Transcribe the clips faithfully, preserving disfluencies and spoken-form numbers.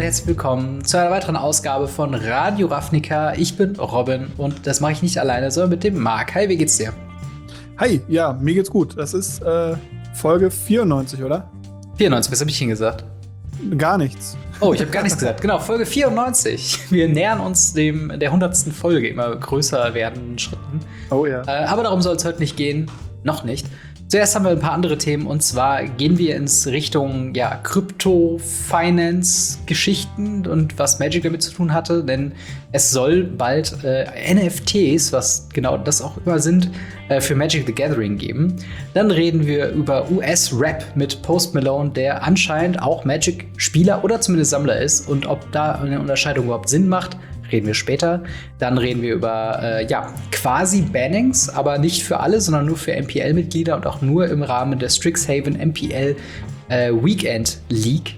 herzlich willkommen zu einer weiteren Ausgabe von Radio Ravnica. Ich bin Robin und das mache ich nicht alleine, sondern mit dem Marc. Hi, wie geht's dir? Hi, ja, mir geht's gut. Das ist äh, Folge vierundneunzig, oder? vierundneunzig, was habe ich hingesagt? Gar nichts. Oh, ich habe gar nichts gesagt. Genau, Folge vierundneunzig. Wir nähern uns dem der hundertsten Folge, immer größer werdenden Schritten. Oh ja. Äh, aber darum soll es heute nicht gehen. Noch nicht. Zuerst haben wir ein paar andere Themen und zwar gehen wir ins Richtung ja, Krypto-Finance-Geschichten und was Magic damit zu tun hatte, denn es soll bald äh, N F Ts, was genau das auch immer sind, äh, für Magic the Gathering geben. Dann reden wir über U S-Rap mit Post Malone, der anscheinend auch Magic-Spieler oder zumindest Sammler ist und ob da eine Unterscheidung überhaupt Sinn macht. Reden wir später. Dann reden wir über äh, ja, quasi Bannings, aber nicht für alle, sondern nur für M P L-Mitglieder und auch nur im Rahmen der Strixhaven M P L äh, Weekend League.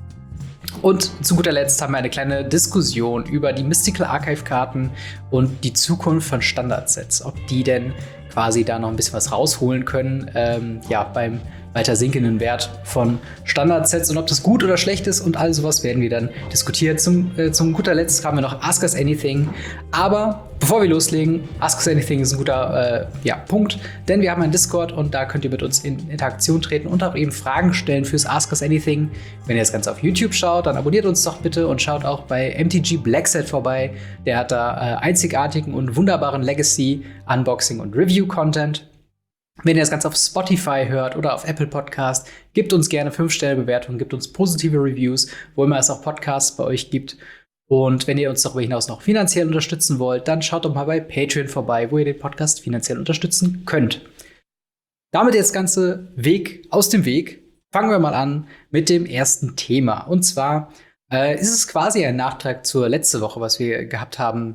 Und zu guter Letzt haben wir eine kleine Diskussion über die Mystical Archive-Karten und die Zukunft von Standardsets. Ob die denn quasi da noch ein bisschen was rausholen können, ähm, ja, beim weiter sinkenden Wert von Standardsets und ob das gut oder schlecht ist und all sowas werden wir dann diskutieren. Zum, äh, zum guter Letzt haben wir noch Ask Us Anything. Aber bevor wir loslegen, Ask Us Anything ist ein guter äh, ja, Punkt, denn wir haben einen Discord und da könnt ihr mit uns in Interaktion treten und auch eben Fragen stellen fürs Ask Us Anything. Wenn ihr das Ganze auf YouTube schaut, dann abonniert uns doch bitte und schaut auch bei M T G Blackset vorbei. Der hat da äh, einzigartigen und wunderbaren Legacy, Unboxing und Review-Content. Wenn ihr das Ganze auf Spotify hört oder auf Apple Podcast, gebt uns gerne fünf Sterne Bewertungen, gebt uns positive Reviews, wo immer es auch Podcasts bei euch gibt. Und wenn ihr uns darüber hinaus noch finanziell unterstützen wollt, dann schaut doch mal bei Patreon vorbei, wo ihr den Podcast finanziell unterstützen könnt. Damit jetzt ganze Weg aus dem Weg, fangen wir mal an mit dem ersten Thema. Und zwar äh, ist es quasi ein Nachtrag zur letzten Woche, was wir gehabt haben,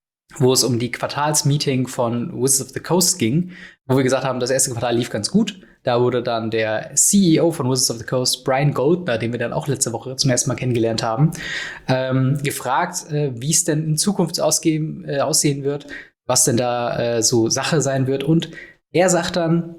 wo es um die Quartalsmeeting von Wizards of the Coast ging, wo wir gesagt haben, das erste Quartal lief ganz gut. Da wurde dann der C E O von Wizards of the Coast, Brian Goldner, den wir dann auch letzte Woche zum ersten Mal kennengelernt haben, ähm, gefragt, äh, wie es denn in Zukunft ausgehen, äh, aussehen wird, was denn da äh, so Sache sein wird. Und er sagt dann,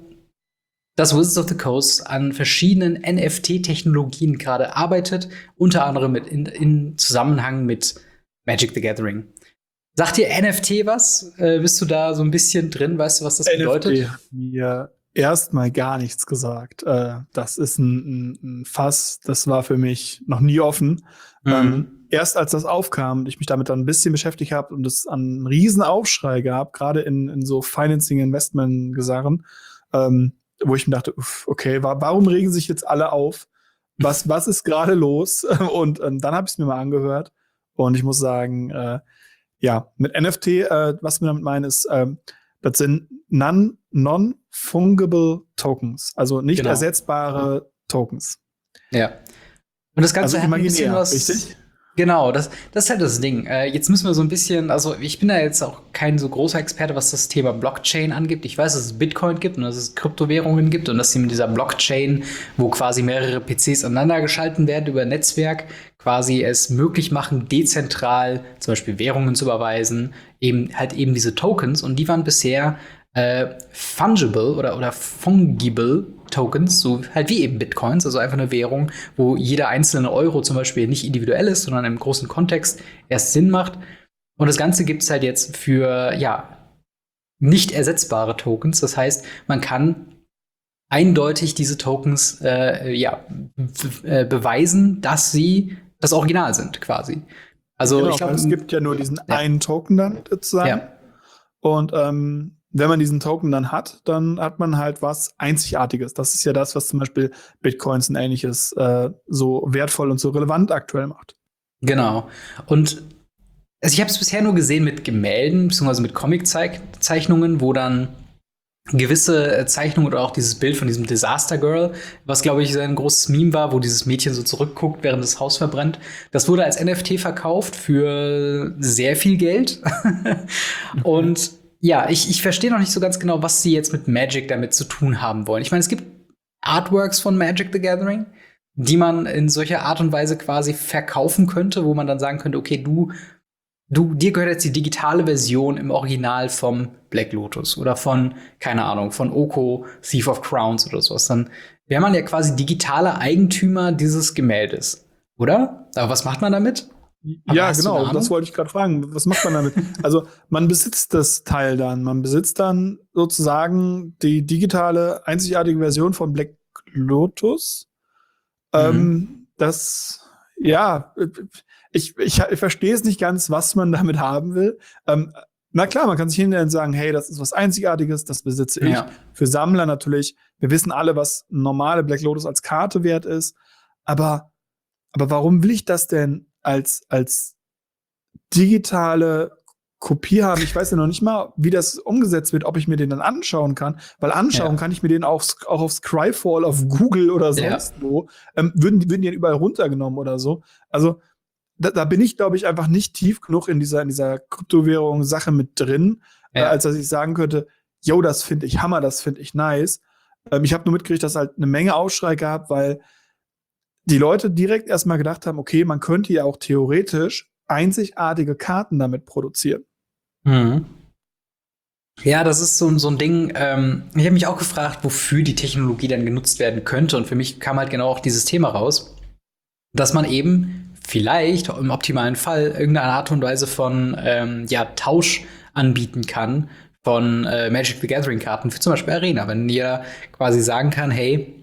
dass Wizards of the Coast an verschiedenen N F T-Technologien gerade arbeitet, unter anderem mit in, in Zusammenhang mit Magic the Gathering. Sagt dir N F T was? Äh, bist du da so ein bisschen drin? Weißt du, was das bedeutet? N F T hat mir erstmal gar nichts gesagt. Äh, das ist ein, ein, ein Fass, das war für mich noch nie offen. Mhm. Ähm, erst als das aufkam und ich mich damit dann ein bisschen beschäftigt habe und es einen riesen Aufschrei gab, gerade in, in so Financing-Investment-Gesarren, ähm, wo ich mir dachte, uff, okay, wa- warum regen sich jetzt alle auf? Was, was ist gerade los? Und ähm, dann habe ich es mir mal angehört und ich muss sagen, äh, ja, mit N F T, äh, was wir damit meinen, ist, ähm, das sind non, non-fungible Tokens, also nicht Genau. ersetzbare Tokens. Ja. Und das Ganze also hat ein bisschen imaginär, was. Richtig? Genau, das, das ist halt das Ding. Äh, jetzt müssen wir so ein bisschen, also ich bin da jetzt auch kein so großer Experte, was das Thema Blockchain angeht. Ich weiß, dass es Bitcoin gibt und dass es Kryptowährungen gibt und dass sie mit dieser Blockchain, wo quasi mehrere P Cs aneinander geschalten werden über ein Netzwerk, quasi es möglich machen, dezentral zum Beispiel Währungen zu überweisen, eben halt eben diese Tokens. Und die waren bisher äh, fungible oder, oder fungible Tokens, so halt wie eben Bitcoins, also einfach eine Währung, wo jeder einzelne Euro zum Beispiel nicht individuell ist, sondern im großen Kontext erst Sinn macht. Und das Ganze gibt es halt jetzt für, ja, nicht ersetzbare Tokens. Das heißt, man kann eindeutig diese Tokens äh, ja, b- äh, beweisen, dass sie das Original sind, quasi. Also Genau, ich glaube, es gibt ja nur diesen ja. einen Token dann sozusagen. Ja. Und ähm, wenn man diesen Token dann hat, dann hat man halt was Einzigartiges. Das ist ja das, was zum Beispiel Bitcoins und Ähnliches äh, so wertvoll und so relevant aktuell macht. Genau. Und also ich habe es bisher nur gesehen mit Gemälden, beziehungsweise mit Comic-Zeichnungen, wo dann gewisse Zeichnungen oder auch dieses Bild von diesem Disaster Girl, was, glaube ich, ein großes Meme war, wo dieses Mädchen so zurückguckt, während das Haus verbrennt. Das wurde als N F T verkauft für sehr viel Geld. Und ja, ich, ich verstehe noch nicht so ganz genau, was sie jetzt mit Magic damit zu tun haben wollen. Ich meine, es gibt Artworks von Magic the Gathering, die man in solcher Art und Weise quasi verkaufen könnte, wo man dann sagen könnte, okay, du Du, dir gehört jetzt die digitale Version im Original vom Black Lotus oder von, keine Ahnung, von Oko, Thief of Crowns oder sowas. Dann wäre man ja quasi digitaler Eigentümer dieses Gemäldes. oder? Aber was macht man damit? Aber Ja, hast du eine genau, Ahnung? das wollte ich gerade fragen. Was macht man damit? Also, man besitzt das Teil dann. Man besitzt dann sozusagen die digitale, einzigartige Version von Black Lotus. Mhm. Ähm, das, ja, ich, ich, ich verstehe es nicht ganz, was man damit haben will. Ähm, na klar, man kann sich hinstellen und sagen, hey, das ist was Einzigartiges, das besitze ich. Ja. Für Sammler natürlich. Wir wissen alle, was normale Black Lotus als Karte wert ist. Aber, aber warum will ich das denn als, als digitale Kopie haben? Ich weiß ja noch nicht mal, wie das umgesetzt wird, ob ich mir den dann anschauen kann, weil anschauen Ja. kann ich mir den auch, auch auf Scryfall, auf Google oder sonst Ja. wo. Ähm, würden, die- würden die dann überall runtergenommen oder so. Also da, da bin ich, glaube ich, einfach nicht tief genug in dieser, in dieser Kryptowährung-Sache mit drin, äh, Ja. als dass ich sagen könnte, yo, das finde ich Hammer, das finde ich nice. Ähm, ich habe nur mitgekriegt, dass halt eine Menge Aufschrei gab, weil die Leute direkt erstmal gedacht haben, okay, man könnte ja auch theoretisch einzigartige Karten damit produzieren. Mhm. Ja, das ist so, so ein Ding. Ähm, ich habe mich auch gefragt, wofür die Technologie dann genutzt werden könnte. Und für mich kam halt genau auch dieses Thema raus, dass man eben vielleicht im optimalen Fall irgendeine Art und Weise von ähm, ja, Tausch anbieten kann von äh, Magic the Gathering Karten für zum Beispiel Arena. Wenn jeder quasi sagen kann, hey,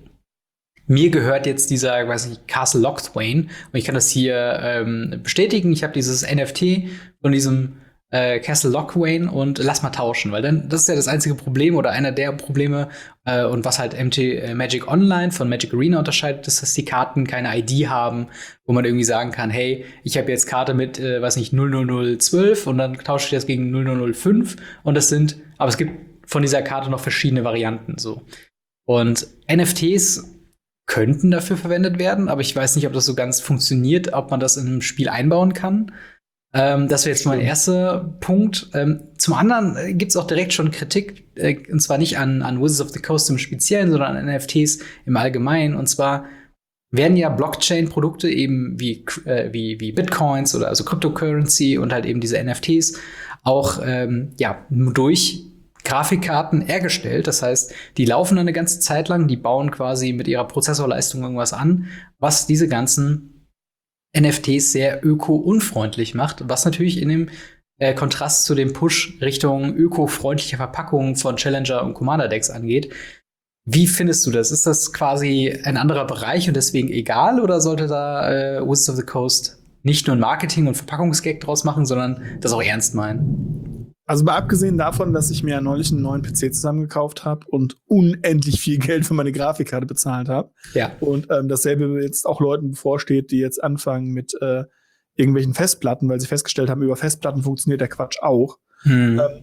mir gehört jetzt dieser, weiß nicht, Castle Locthwain und ich kann das hier ähm, bestätigen. Ich habe dieses N F T von diesem äh, Castle Locthwain und lass mal tauschen, weil dann das ist ja das einzige Problem oder einer der Probleme äh, und was halt M T äh, Magic Online von Magic Arena unterscheidet, ist, dass die Karten keine I D haben, wo man irgendwie sagen kann, hey, ich habe jetzt Karte mit, äh, weiß nicht, null null null zwölf und dann tausche ich das gegen null null null fünf und das sind, aber es gibt von dieser Karte noch verschiedene Varianten so. Und N F Ts könnten dafür verwendet werden, aber ich weiß nicht, ob das so ganz funktioniert, ob man das in einem Spiel einbauen kann. Ähm, das wäre jetzt mein erster Punkt. Ähm, zum anderen äh, gibt es auch direkt schon Kritik, äh, und zwar nicht an, an Wizards of the Coast im Speziellen, sondern an N F Ts im Allgemeinen. Und zwar werden ja Blockchain-Produkte eben wie, äh, wie, wie Bitcoins oder also Cryptocurrency und halt eben diese N F Ts auch ähm, ja, durch Grafikkarten hergestellt. Das heißt, die laufen dann eine ganze Zeit lang, die bauen quasi mit ihrer Prozessorleistung irgendwas an, was diese ganzen N F Ts sehr öko-unfreundlich macht, was natürlich in dem äh, Kontrast zu dem Push Richtung öko-freundliche Verpackungen von Challenger und Commander-Decks angeht. Wie findest du das? Ist das quasi ein anderer Bereich und deswegen egal oder sollte da äh, Wizards of the Coast nicht nur ein Marketing- und Verpackungsgag draus machen, sondern das auch ernst meinen? Also mal abgesehen davon, dass ich mir neulich einen neuen P C zusammengekauft habe und unendlich viel Geld für meine Grafikkarte bezahlt habe. Ja. Und ähm, dasselbe jetzt auch Leuten bevorsteht, die jetzt anfangen mit äh, irgendwelchen Festplatten, weil sie festgestellt haben, über Festplatten funktioniert der Quatsch auch. Hm. Ähm,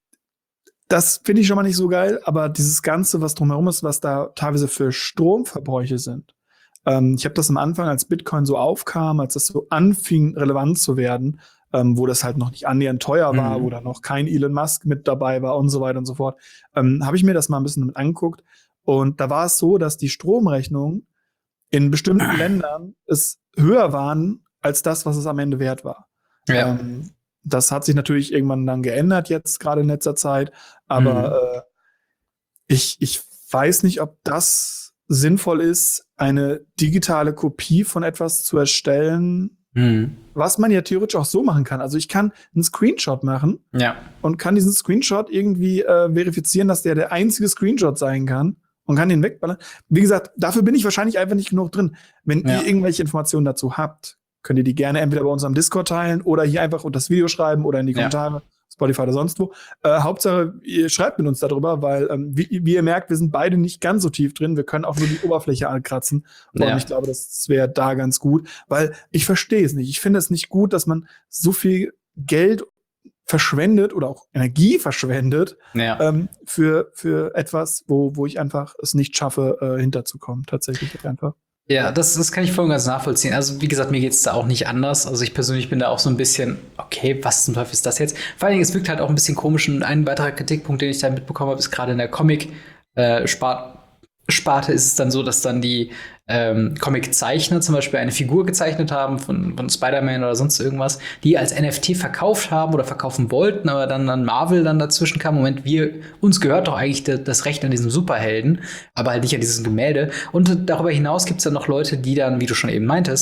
das finde ich schon mal nicht so geil, aber dieses Ganze, was drumherum ist, was da teilweise für Stromverbräuche sind. Ähm, ich habe das am Anfang, als Bitcoin so aufkam, als das so anfing, relevant zu werden, ähm, wo das halt noch nicht annähernd teuer war, Mhm. wo da noch kein Elon Musk mit dabei war und so weiter und so fort, ähm, habe ich mir das mal ein bisschen mit angeguckt. Und da war es so, dass die Stromrechnungen in bestimmten Ländern es höher waren als das, was es am Ende wert war. Ja. Ähm, das hat sich natürlich irgendwann dann geändert, jetzt gerade in letzter Zeit. Aber Mhm. äh, ich, ich weiß nicht, ob das sinnvoll ist, eine digitale Kopie von etwas zu erstellen, Mhm. was man ja theoretisch auch so machen kann. Also ich kann einen Screenshot machen Ja. und kann diesen Screenshot irgendwie äh, verifizieren, dass der der einzige Screenshot sein kann und kann den wegballern. Wie gesagt, dafür bin ich wahrscheinlich einfach nicht genug drin. Wenn Ja. ihr irgendwelche Informationen dazu habt, könnt ihr die gerne entweder bei unserem Discord teilen oder hier einfach unter das Video schreiben oder in die Ja. Kommentare, Spotify oder sonst wo. Äh, Hauptsache, ihr schreibt mit uns darüber, weil, ähm, wie, wie ihr merkt, wir sind beide nicht ganz so tief drin. Wir können auch nur die Oberfläche ankratzen. Und Ja. ich glaube, das wäre da ganz gut, weil ich verstehe es nicht. Ich finde es nicht gut, dass man so viel Geld verschwendet oder auch Energie verschwendet Ja. ähm, für, für etwas, wo, wo ich einfach es nicht schaffe, äh, hinterzukommen. Tatsächlich einfach. Ja, das, das kann ich voll und ganz nachvollziehen. Also, wie gesagt, mir geht's da auch nicht anders. Also, ich persönlich bin da auch so ein bisschen, okay, was zum Teufel ist das jetzt? Vor allen Dingen, es wirkt halt auch ein bisschen komisch. Und ein weiterer Kritikpunkt, den ich da mitbekommen habe, ist gerade in der Comic-Sparte Sparte ist es dann so, dass dann die ähm, Comic-Zeichner zum Beispiel eine Figur gezeichnet haben von, von Spider-Man oder sonst irgendwas, die als N F T verkauft haben oder verkaufen wollten, aber dann, dann Marvel dann dazwischen kam. Moment, wir, uns gehört doch eigentlich de, das Recht an diesem Superhelden, aber halt nicht an dieses Gemälde. Und darüber hinaus gibt es dann noch Leute, die dann, wie du schon eben meintest,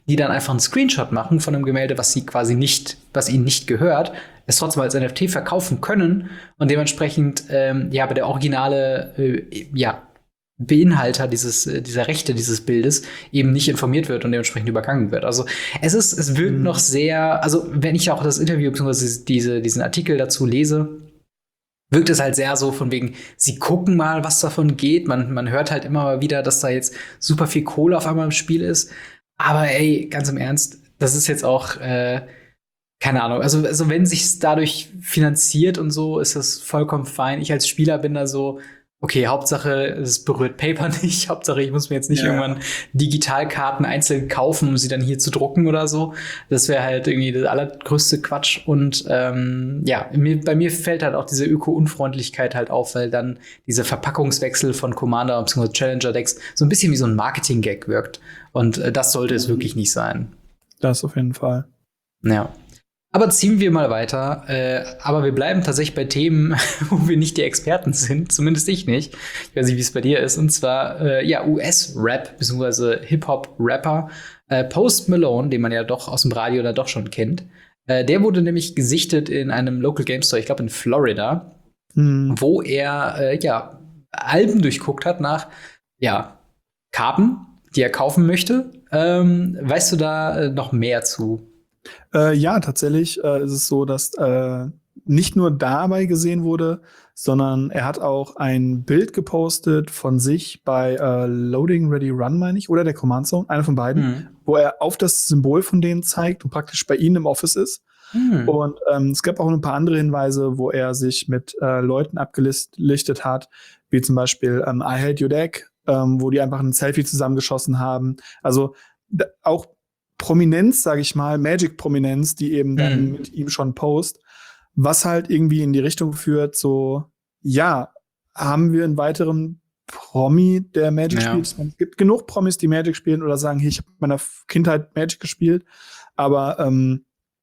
die dann einfach einen Screenshot machen von einem Gemälde, was sie quasi nicht, was ihnen nicht gehört, es trotzdem als N F T verkaufen können und dementsprechend ähm, ja, aber der originale äh, ja, Beinhalter dieses, äh, dieser Rechte dieses Bildes eben nicht informiert wird und dementsprechend übergangen wird. Also es ist, es wirkt mhm. noch sehr, also wenn ich auch das Interview bzw. diese, diesen Artikel dazu lese, wirkt es halt sehr so von wegen, sie gucken mal, was davon geht. Man, man hört halt immer mal wieder, dass da jetzt super viel Kohle auf einmal im Spiel ist. Aber ey, ganz im Ernst, das ist jetzt auch, äh, keine Ahnung. Also, also wenn sich's dadurch finanziert und so, ist das vollkommen fein. Ich als Spieler bin da so, okay, Hauptsache, es berührt Paper nicht. Hauptsache, ich muss mir jetzt nicht ja. irgendwann Digitalkarten einzeln kaufen, um sie dann hier zu drucken oder so. Das wäre halt irgendwie der allergrößte Quatsch. Und ähm, ja, mir, bei mir fällt halt auch diese Öko-Unfreundlichkeit halt auf, weil dann dieser Verpackungswechsel von Commander bzw. Challenger-Decks so ein bisschen wie so ein Marketing-Gag wirkt. Und äh, das sollte es wirklich nicht sein. Das auf jeden Fall. Ja. Aber ziehen wir mal weiter. Äh, aber wir bleiben tatsächlich bei Themen, wo wir nicht die Experten sind. Zumindest ich nicht. Ich weiß nicht, wie es bei dir ist. Und zwar äh, ja U S-Rap bzw. Hip-Hop-Rapper äh, Post Malone, den man ja doch aus dem Radio da doch schon kennt. Äh, der wurde nämlich gesichtet in einem Local Game Store, ich glaube in Florida, hm. wo er äh, ja Alben durchguckt hat nach ja Karten, die er kaufen möchte. Ähm, weißt du da äh, noch mehr zu? Äh, ja, tatsächlich äh, ist es so, dass äh, nicht nur dabei gesehen wurde, sondern er hat auch ein Bild gepostet von sich bei äh, Loading Ready Run, meine ich, oder der Command Zone, einer von beiden, mhm. wo er auf das Symbol von denen zeigt und praktisch bei ihnen im Office ist. Mhm. Und ähm, es gab auch ein paar andere Hinweise, wo er sich mit äh, Leuten abgelichtet hat, wie zum Beispiel ähm, I Hate Your Deck, ähm, wo die einfach ein Selfie zusammengeschossen haben. Also d- auch Prominenz, sage ich mal, Magic-Prominenz, die eben dann mhm. mit ihm schon post, was halt irgendwie in die Richtung führt, so, ja, haben wir einen weiteren Promi, der Magic ja. spielt? Es gibt genug Promis, die Magic spielen oder sagen, hey, ich habe in meiner Kindheit Magic gespielt, aber ähm,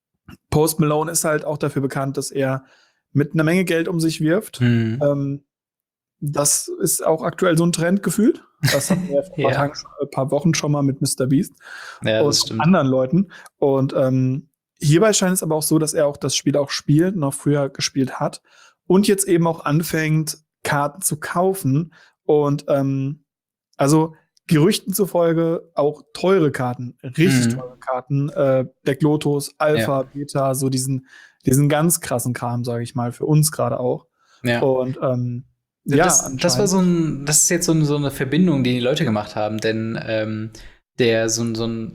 Post Malone ist halt auch dafür bekannt, dass er mit einer Menge Geld um sich wirft. Mhm. Ähm, das ist auch aktuell so ein Trend gefühlt. Das hatten wir vor ein paar, ja. Tagen, ein paar Wochen schon mal mit Mister Beast ja, und anderen Leuten. Und ähm, hierbei scheint es aber auch so, dass er auch das Spiel auch spielt, noch früher gespielt hat und jetzt eben auch anfängt, Karten zu kaufen. Und ähm, also Gerüchten zufolge auch teure Karten, richtig mhm. teure Karten, äh, Deck Lotus, Alpha, ja. Beta, so diesen, diesen ganz krassen Kram, sage ich mal, für uns gerade auch. Ja. Und ähm, Ja, das, das war so ein, das ist jetzt so, ein, so eine Verbindung, die die Leute gemacht haben, denn ähm, der so ein, so ein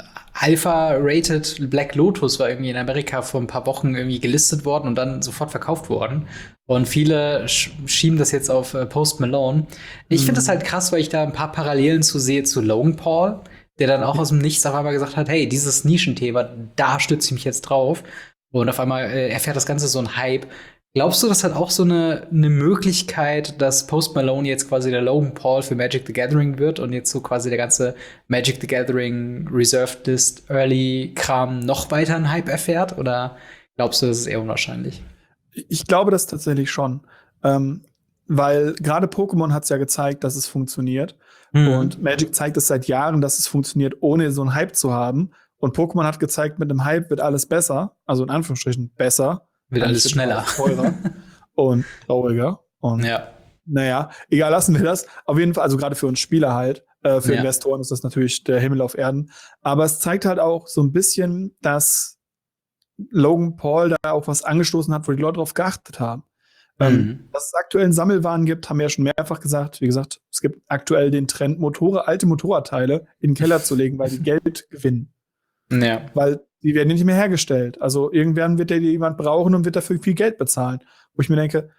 Alpha-rated Black Lotus war irgendwie in Amerika vor ein paar Wochen irgendwie gelistet worden und dann sofort verkauft worden. Und viele sch- schieben das jetzt auf äh, Post Malone. Ich mhm. finde das halt krass, weil ich da ein paar Parallelen zu sehe zu Logan Paul, der dann auch aus dem Nichts auf einmal gesagt hat, hey, dieses Nischenthema, da stütze ich mich jetzt drauf. Und auf einmal äh, erfährt das Ganze so ein Hype. Glaubst du, das hat auch so eine, eine Möglichkeit, dass Post Malone jetzt quasi der Logan Paul für Magic the Gathering wird und jetzt so quasi der ganze Magic the Gathering Reserved List Early Kram noch weiter einen Hype erfährt? Oder glaubst du, das ist eher unwahrscheinlich? Ich glaube das tatsächlich schon. Ähm, weil gerade Pokémon hat es ja gezeigt, dass es funktioniert. Mhm. Und Magic zeigt es seit Jahren, dass es funktioniert, ohne so einen Hype zu haben. Und Pokémon hat gezeigt, mit einem Hype wird alles besser. Also in Anführungsstrichen besser. Wird alles schneller. Teurer und trauriger. Und ja. Naja, egal, lassen wir das. Auf jeden Fall, also gerade für uns Spieler halt, äh, für ja. Investoren ist das natürlich der Himmel auf Erden. Aber es zeigt halt auch so ein bisschen, dass Logan Paul da auch was angestoßen hat, wo die Leute drauf geachtet haben. Mhm. Ähm, dass es aktuell einen Sammelwahn gibt, haben wir ja schon mehrfach gesagt. Wie gesagt, es gibt aktuell den Trend, Motorrad, alte Motorradteile in den Keller zu legen, weil die Geld gewinnen. Ja. Weil die werden nicht mehr hergestellt. Also irgendwann wird der jemand brauchen und wird dafür viel Geld bezahlen. Wo ich mir denke,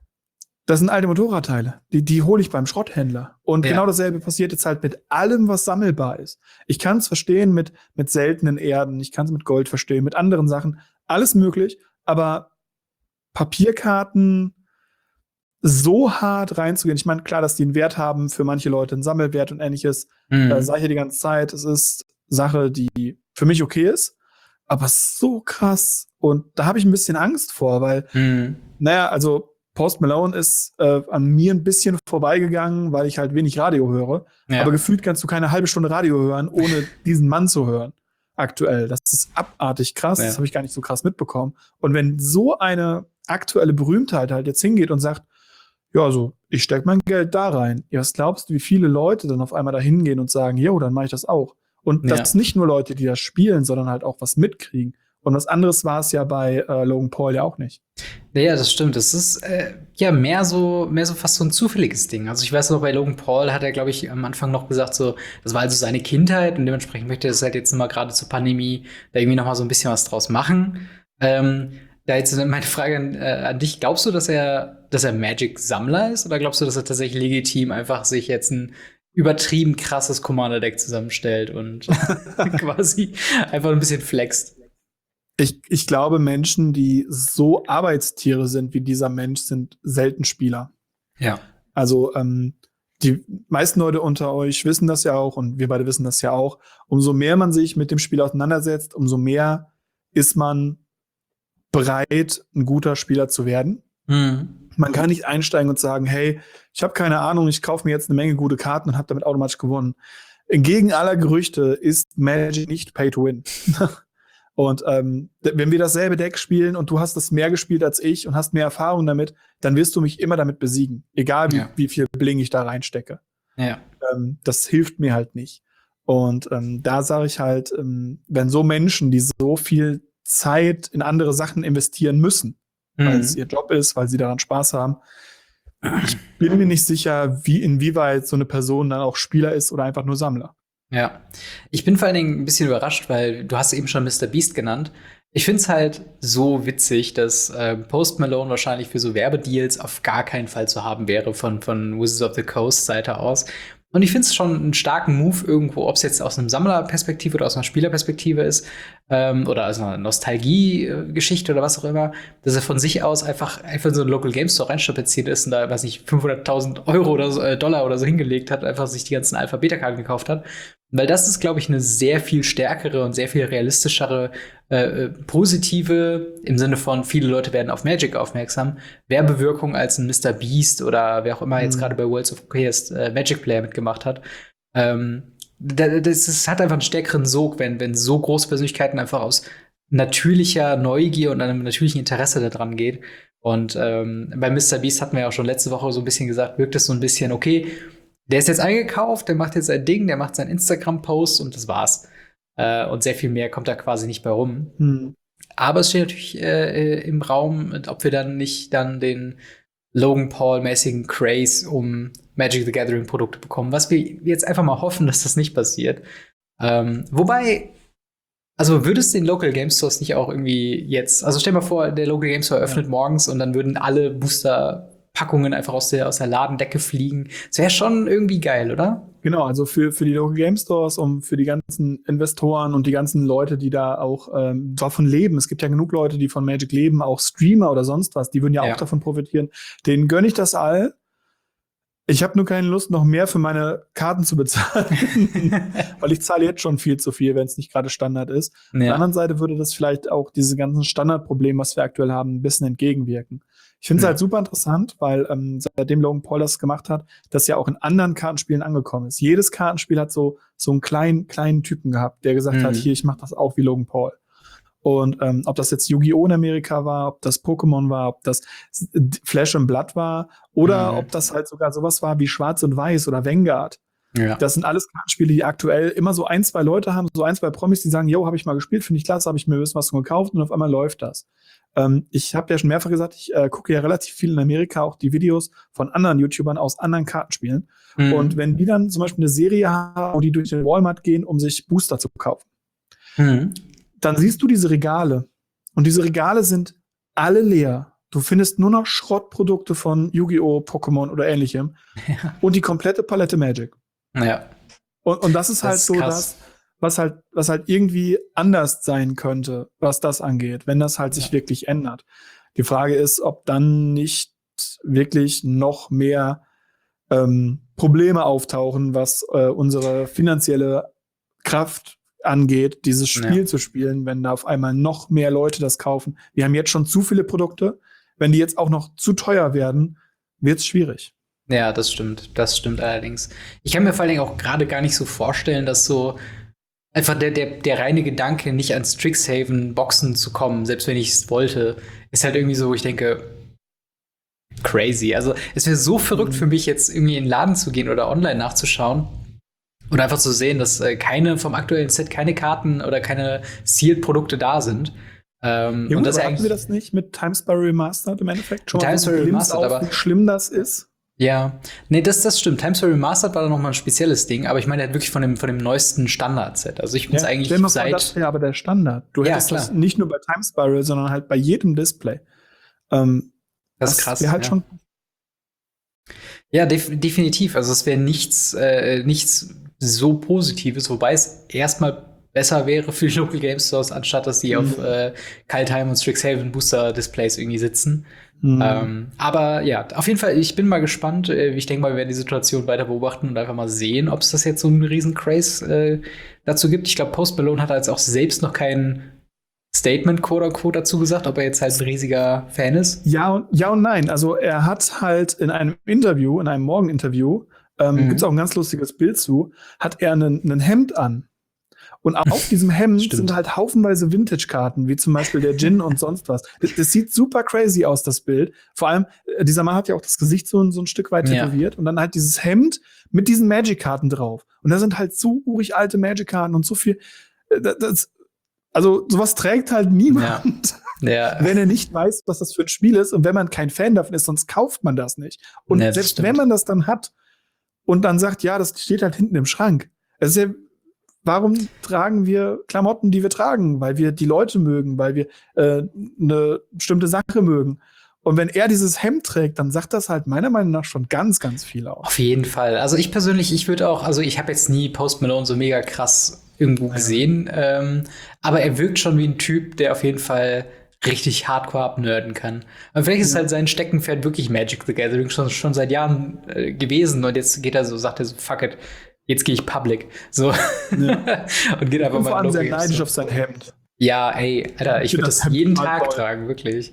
das sind alte Motorradteile. Die, die hole ich beim Schrotthändler. Und ja. genau dasselbe passiert jetzt halt mit allem, was sammelbar ist. Ich kann es verstehen mit, mit seltenen Erden. Ich kann es mit Gold verstehen, mit anderen Sachen. Alles möglich. Aber Papierkarten so hart reinzugehen. Ich meine, klar, dass die einen Wert haben, für manche Leute einen Sammelwert und ähnliches. Mhm. Äh, sage ich ja die ganze Zeit. Es ist Sache, die für mich okay ist. Aber so krass. Und da habe ich ein bisschen Angst vor, weil, mhm. naja, also Post Malone ist äh, an mir ein bisschen vorbeigegangen, weil ich halt wenig Radio höre. Ja. Aber gefühlt kannst du keine halbe Stunde Radio hören, ohne diesen Mann zu hören. aktuell. Das ist abartig krass. Ja. Das habe ich gar nicht so krass mitbekommen. Und wenn so eine aktuelle Berühmtheit halt jetzt hingeht und sagt, ja, also ich stecke mein Geld da rein. Ja, was glaubst du, wie viele Leute dann auf einmal da hingehen und sagen, jo, dann mache ich das auch. Und Ja. das ist nicht nur Leute, die das spielen, sondern halt auch was mitkriegen. Und was anderes war es ja bei äh, Logan Paul ja auch nicht. Ja, das stimmt. Das ist äh, ja mehr so, mehr so fast so ein zufälliges Ding. Also ich weiß noch, bei Logan Paul hat er, glaube ich, am Anfang noch gesagt, so, das war also seine Kindheit und dementsprechend möchte er das halt jetzt mal gerade zur Pandemie da irgendwie noch mal so ein bisschen was draus machen. Ähm, da jetzt meine Frage an, äh, an dich: Glaubst du, dass er, dass er Magic-Sammler ist, oder glaubst du, dass er tatsächlich legitim einfach sich jetzt ein übertrieben krasses Commander-Deck zusammenstellt und quasi einfach ein bisschen flext? Ich, ich glaube, Menschen, die so Arbeitstiere sind wie dieser Mensch, sind selten Spieler. Ja. Also ähm, die meisten Leute unter euch wissen das ja auch und wir beide wissen das ja auch. Umso mehr man sich mit dem Spiel auseinandersetzt, umso mehr ist man bereit, ein guter Spieler zu werden. Mhm. Man kann nicht einsteigen und sagen, hey, ich habe keine Ahnung, ich kaufe mir jetzt eine Menge gute Karten und habe damit automatisch gewonnen. Entgegen aller Gerüchte ist Magic nicht Pay to Win. Und ähm, wenn wir dasselbe Deck spielen und du hast das mehr gespielt als ich und hast mehr Erfahrung damit, dann wirst du mich immer damit besiegen. Egal, wie, Ja. wie viel Bling ich da reinstecke. Ja. Ähm, das hilft mir halt nicht. Und ähm, da sage ich halt, ähm, wenn so Menschen, die so viel Zeit in andere Sachen investieren müssen, Mhm. weil es ihr Job ist, weil sie daran Spaß haben, ich bin mir nicht sicher, wie inwieweit so eine Person dann auch Spieler ist oder einfach nur Sammler. Ja, ich bin vor allen Dingen ein bisschen überrascht, weil du hast eben schon Mister Beast genannt. Ich finde es halt so witzig, dass äh, Post Malone wahrscheinlich für so Werbedeals auf gar keinen Fall zu haben wäre von, von Wizards of the Coast Seite aus. Und ich finde es schon einen starken Move irgendwo, ob es jetzt aus einer Sammlerperspektive oder aus einer Spielerperspektive ist, ähm, oder aus einer Nostalgie-Geschichte oder was auch immer, dass er von sich aus einfach, einfach in so einen Local Game Store reinstrapaziert ist und da, weiß nicht, fünfhunderttausend Euro oder so, äh, Dollar oder so hingelegt hat, einfach sich die ganzen Alpha-Beta-Karten gekauft hat. Weil das ist, glaube ich, eine sehr viel stärkere und sehr viel realistischere, äh, positive, im Sinne von viele Leute werden auf Magic aufmerksam, Werbewirkung als ein Mister Beast oder wer auch immer jetzt Mhm. gerade bei Worlds of Chaos äh, Magic Player mitgemacht hat. Ähm, da- das, das hat einfach einen stärkeren Sog, wenn, wenn so große Persönlichkeiten einfach aus natürlicher Neugier und einem natürlichen Interesse daran geht. Und ähm, bei Mister Beast hatten wir ja auch schon letzte Woche so ein bisschen gesagt, wirkt es so ein bisschen, okay, der ist jetzt eingekauft, der macht jetzt sein Ding, der macht seinen Instagram-Post und das war's. Äh, und sehr viel mehr kommt da quasi nicht bei rum. Hm. Aber es steht natürlich äh, äh, im Raum, ob wir dann nicht dann den Logan Paul-mäßigen Craze um Magic the Gathering-Produkte bekommen, was wir jetzt einfach mal hoffen, dass das nicht passiert. Ähm, wobei, also würde es den Local Game Stores nicht auch irgendwie jetzt, also stell dir mal vor, der Local Game Store öffnet Ja. morgens und dann würden alle Booster-Packungen einfach aus der, aus der Ladendecke fliegen. Das wäre schon irgendwie geil, oder? Genau, also für, für die Local Game Stores und für die ganzen Investoren und die ganzen Leute, die da auch ähm, davon leben. Es gibt ja genug Leute, die von Magic leben, auch Streamer oder sonst was, die würden ja, Ja. auch davon profitieren. Denen gönne ich das all. Ich habe nur keine Lust, noch mehr für meine Karten zu bezahlen, weil ich zahle jetzt schon viel zu viel, wenn es nicht gerade Standard ist. Auf der Ja. anderen Seite würde das vielleicht auch diese ganzen Standardprobleme, was wir aktuell haben, ein bisschen entgegenwirken. Ich finde es Hm. halt super interessant, weil ähm, seitdem Logan Paul das gemacht hat, das ja auch in anderen Kartenspielen angekommen ist. Jedes Kartenspiel hat so so einen kleinen kleinen Typen gehabt, der gesagt Mhm. hat, hier, ich mache das auch wie Logan Paul. Und ähm, ob das jetzt Yu-Gi-Oh! In Amerika war, ob das Pokémon war, ob das Flash and Blood war oder Mhm. ob das halt sogar sowas war wie Schwarz und Weiß oder Vanguard. Ja. Das sind alles Kartenspiele, die aktuell immer so ein, zwei Leute haben, so ein, zwei Promis, die sagen, yo, habe ich mal gespielt, finde ich klasse, habe ich mir ein bisschen was von gekauft und auf einmal läuft das. Ähm, ich habe ja schon mehrfach gesagt, ich äh, gucke ja relativ viel in Amerika auch die Videos von anderen YouTubern aus anderen Kartenspielen. Mhm. Und wenn die dann zum Beispiel eine Serie haben, wo die durch den Walmart gehen, um sich Booster zu kaufen, Mhm. dann siehst du diese Regale. Und diese Regale sind alle leer. Du findest nur noch Schrottprodukte von Yu-Gi-Oh!, Pokémon oder ähnlichem. Ja. Und die komplette Palette Magic. Ja. Und, und das ist Das halt ist so krass. das, was halt, was halt irgendwie anders sein könnte, was das angeht, wenn das halt sich Ja. wirklich ändert. Die Frage ist, ob dann nicht wirklich noch mehr ähm, Probleme auftauchen, was äh, unsere finanzielle Kraft angeht, dieses Spiel Ja. zu spielen, wenn da auf einmal noch mehr Leute das kaufen. Wir haben jetzt schon zu viele Produkte. Wenn die jetzt auch noch zu teuer werden, wird's schwierig. Ja, das stimmt. Das stimmt allerdings. Ich kann mir vor allen Dingen auch gerade gar nicht so vorstellen, dass so Einfach der, der, der reine Gedanke, nicht ans Strixhaven-Boxen zu kommen, selbst wenn ich es wollte, ist halt irgendwie so, wo ich denke, crazy. Also, es wäre so verrückt für mich, jetzt irgendwie in den Laden zu gehen oder online nachzuschauen und einfach zu sehen, dass äh, keine vom aktuellen Set, keine Karten oder keine Sealed-Produkte da sind. Ähm, Ja, und gut, das ist aber ja hatten wir eigentlich. das nicht mit Timesparrow Remastered im Endeffekt schon? Timesparrow Also, glimmt's Remastered, auf, aber- wie schlimm das ist. Ja, nee, das, das stimmt. Timesparrow Remastered war dann noch mal ein spezielles Ding, aber ich meine halt wirklich von dem, von dem neuesten Standard-Set. Also ich finde es eigentlich stell dir mal vor, seit. das wäre aber der Standard. Du Ja, hättest das klar. nicht nur bei Timesparrow, sondern halt bei jedem Display. Ähm, Das ist das krass. wäre halt ja. schon. Ja, def definitiv. Also es wäre nichts, äh, nichts so Positives, wobei es erstmal besser wäre für die Local Game Stores, anstatt dass die Mhm. auf äh, Kaldheim und Strixhaven Booster Displays irgendwie sitzen. Mhm. Ähm, aber ja, auf jeden Fall, ich bin mal gespannt. Äh, Ich denke mal, wir werden die Situation weiter beobachten und einfach mal sehen, ob es das jetzt so einen riesen Craze äh, dazu gibt. Ich glaube, Post Malone hat jetzt auch selbst noch kein Statement, quote unquote, dazu gesagt, ob er jetzt halt ein riesiger Fan ist. Ja und, ja und nein. Also er hat halt in einem Interview, in einem Morgeninterview, ähm, Mhm. gibt's auch ein ganz lustiges Bild zu, hat er ein Hemd an. Und auf diesem Hemd Stimmt. sind halt haufenweise Vintage-Karten, wie zum Beispiel der Djinn und sonst was. Das, das sieht super crazy aus, das Bild. Vor allem, äh, dieser Mann hat ja auch das Gesicht so, so ein Stück weit Ja. tätowiert. Und dann halt dieses Hemd mit diesen Magic-Karten drauf. Und da sind halt so urig alte Magic-Karten und so viel. äh, Das, das, also sowas trägt halt niemand, Ja. wenn er nicht weiß, was das für ein Spiel ist. Und wenn man kein Fan davon ist, sonst kauft man das nicht. Und Ja, das selbst stimmt. wenn man das dann hat und dann sagt, ja, das steht halt hinten im Schrank. Es ist ja, warum tragen wir Klamotten, die wir tragen? Weil wir die Leute mögen, weil wir äh, eine bestimmte Sache mögen. Und wenn er dieses Hemd trägt, dann sagt das halt meiner Meinung nach schon ganz, ganz viel aus. Auf jeden Fall. Also ich persönlich, ich würde auch, also ich habe jetzt nie Post Malone so mega krass irgendwo gesehen, ähm, aber er wirkt schon wie ein Typ, der auf jeden Fall richtig hardcore abnerden kann. Und vielleicht ist Ja. halt sein Steckenpferd wirklich Magic the Gathering schon, schon seit Jahren äh, gewesen und jetzt geht er so, sagt er so, fuck it, jetzt gehe ich public. So. Ja. Und geht Ich einfach bin mal vor allem in sehr Local Games neidisch Store. auf sein Hemd. Ja, ey, Alter, ich Ich find würde das das Hemd jeden total Tag toll. tragen, wirklich.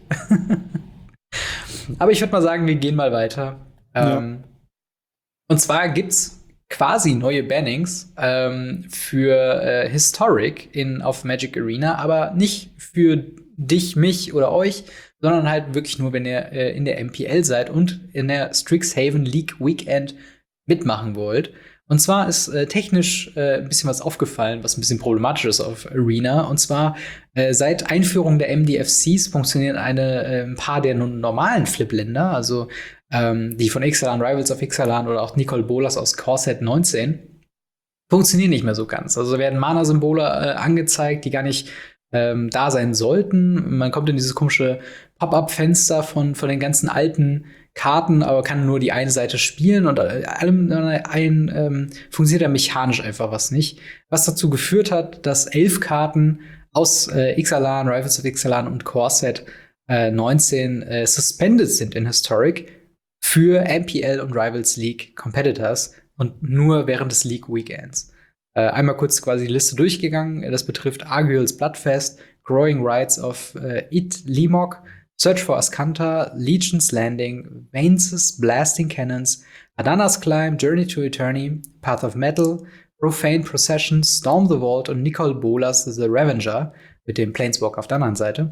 Aber ich würde mal sagen, wir gehen mal weiter. Ja. Ähm, und zwar gibt's quasi neue Bannings ähm, für äh, Historic in, auf Magic Arena, aber nicht für dich, mich oder euch, sondern halt wirklich nur, wenn ihr äh, in der M P L seid und in der Strixhaven League Weekend mitmachen wollt. Und zwar ist äh, technisch äh, ein bisschen was aufgefallen, was ein bisschen problematisch ist auf Arena. Und zwar äh, seit Einführung der M D F Cs funktionieren eine, äh, ein paar der nun normalen Flip-Länder, also ähm, die von Ixalan Rivals of Ixalan oder auch Nicole Bolas aus Core Set neunzehn, funktionieren nicht mehr so ganz. Also werden Mana-Symbole äh, angezeigt, die gar nicht ähm, da sein sollten. Man kommt in dieses komische Pop-up-Fenster von, von den ganzen alten Karten, aber kann nur die eine Seite spielen und äh, allem äh, ein ähm, funktioniert da mechanisch einfach was nicht. Was dazu geführt hat, dass elf Karten aus äh, Ixalan, Rivals of Ixalan und Core Set äh, neunzehn äh, suspended sind in Historic für M P L und Rivals League Competitors und nur während des League Weekends. Äh, einmal kurz quasi die Liste durchgegangen. Das betrifft Arguel's Bloodfest, Growing Rights of äh, It Limok, Search for Ascanta, Legion's Landing, Vanes' Blasting Cannons, Adana's Climb, Journey to Eternity, Path of Metal, Profane Procession, Storm the Vault und Nicole Bolas The Revenger mit dem Planeswalker auf der anderen Seite.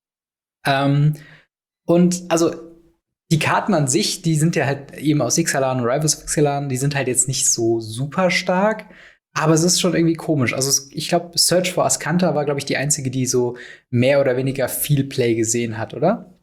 Ähm, und also die Karten an sich, die sind ja halt eben aus Ixalan und Rivals of Ixalan, die sind halt jetzt nicht so super stark, aber es ist schon irgendwie komisch. Also es, ich glaube, Search for Ascanta war, glaube ich, die einzige, die so mehr oder weniger viel Play gesehen hat, oder?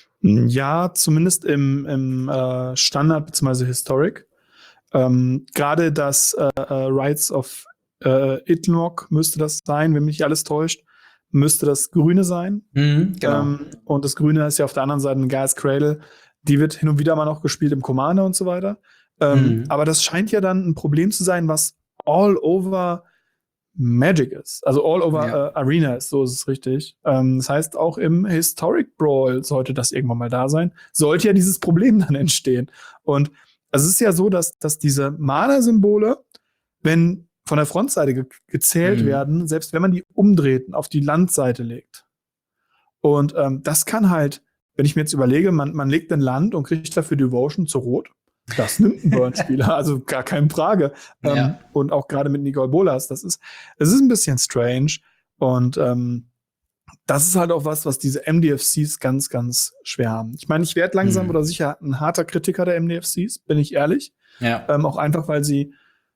Ja, zumindest im, im äh, Standard bzw. Historic. Ähm, Gerade das äh, äh, Rights of äh, Itlock müsste das sein, wenn mich nicht alles täuscht, müsste das Grüne sein. Mhm, genau. Ähm, und das Grüne ist ja auf der anderen Seite ein Gas Cradle. Die wird hin und wieder mal noch gespielt im Commander und so weiter. Ähm, Mhm. Aber das scheint ja dann ein Problem zu sein, was all over Magic ist. Also all over Ja. äh, Arena ist, so ist es richtig. Ähm, das heißt, auch im Historic Brawl sollte das irgendwann mal da sein. Sollte ja dieses Problem dann entstehen. Und also es ist ja so, dass, dass diese Mana-Symbole, wenn von der Frontseite ge gezählt Mhm. werden, selbst wenn man die umdreht und auf die Landseite legt. Und ähm, das kann halt, wenn ich mir jetzt überlege, man, man legt ein Land und kriegt dafür Devotion zu Rot. Das nimmt ein Burn-Spieler, also gar keine Frage. Ja. Ähm, und auch gerade mit Nicole Bolas, das ist, es ist ein bisschen strange. Und ähm, das ist halt auch was, was diese M D F Cs ganz, ganz schwer haben. Ich meine, ich werde langsam Mhm. oder sicher ein harter Kritiker der M D F Cs, bin ich ehrlich. Ja. Ähm, auch einfach, weil sie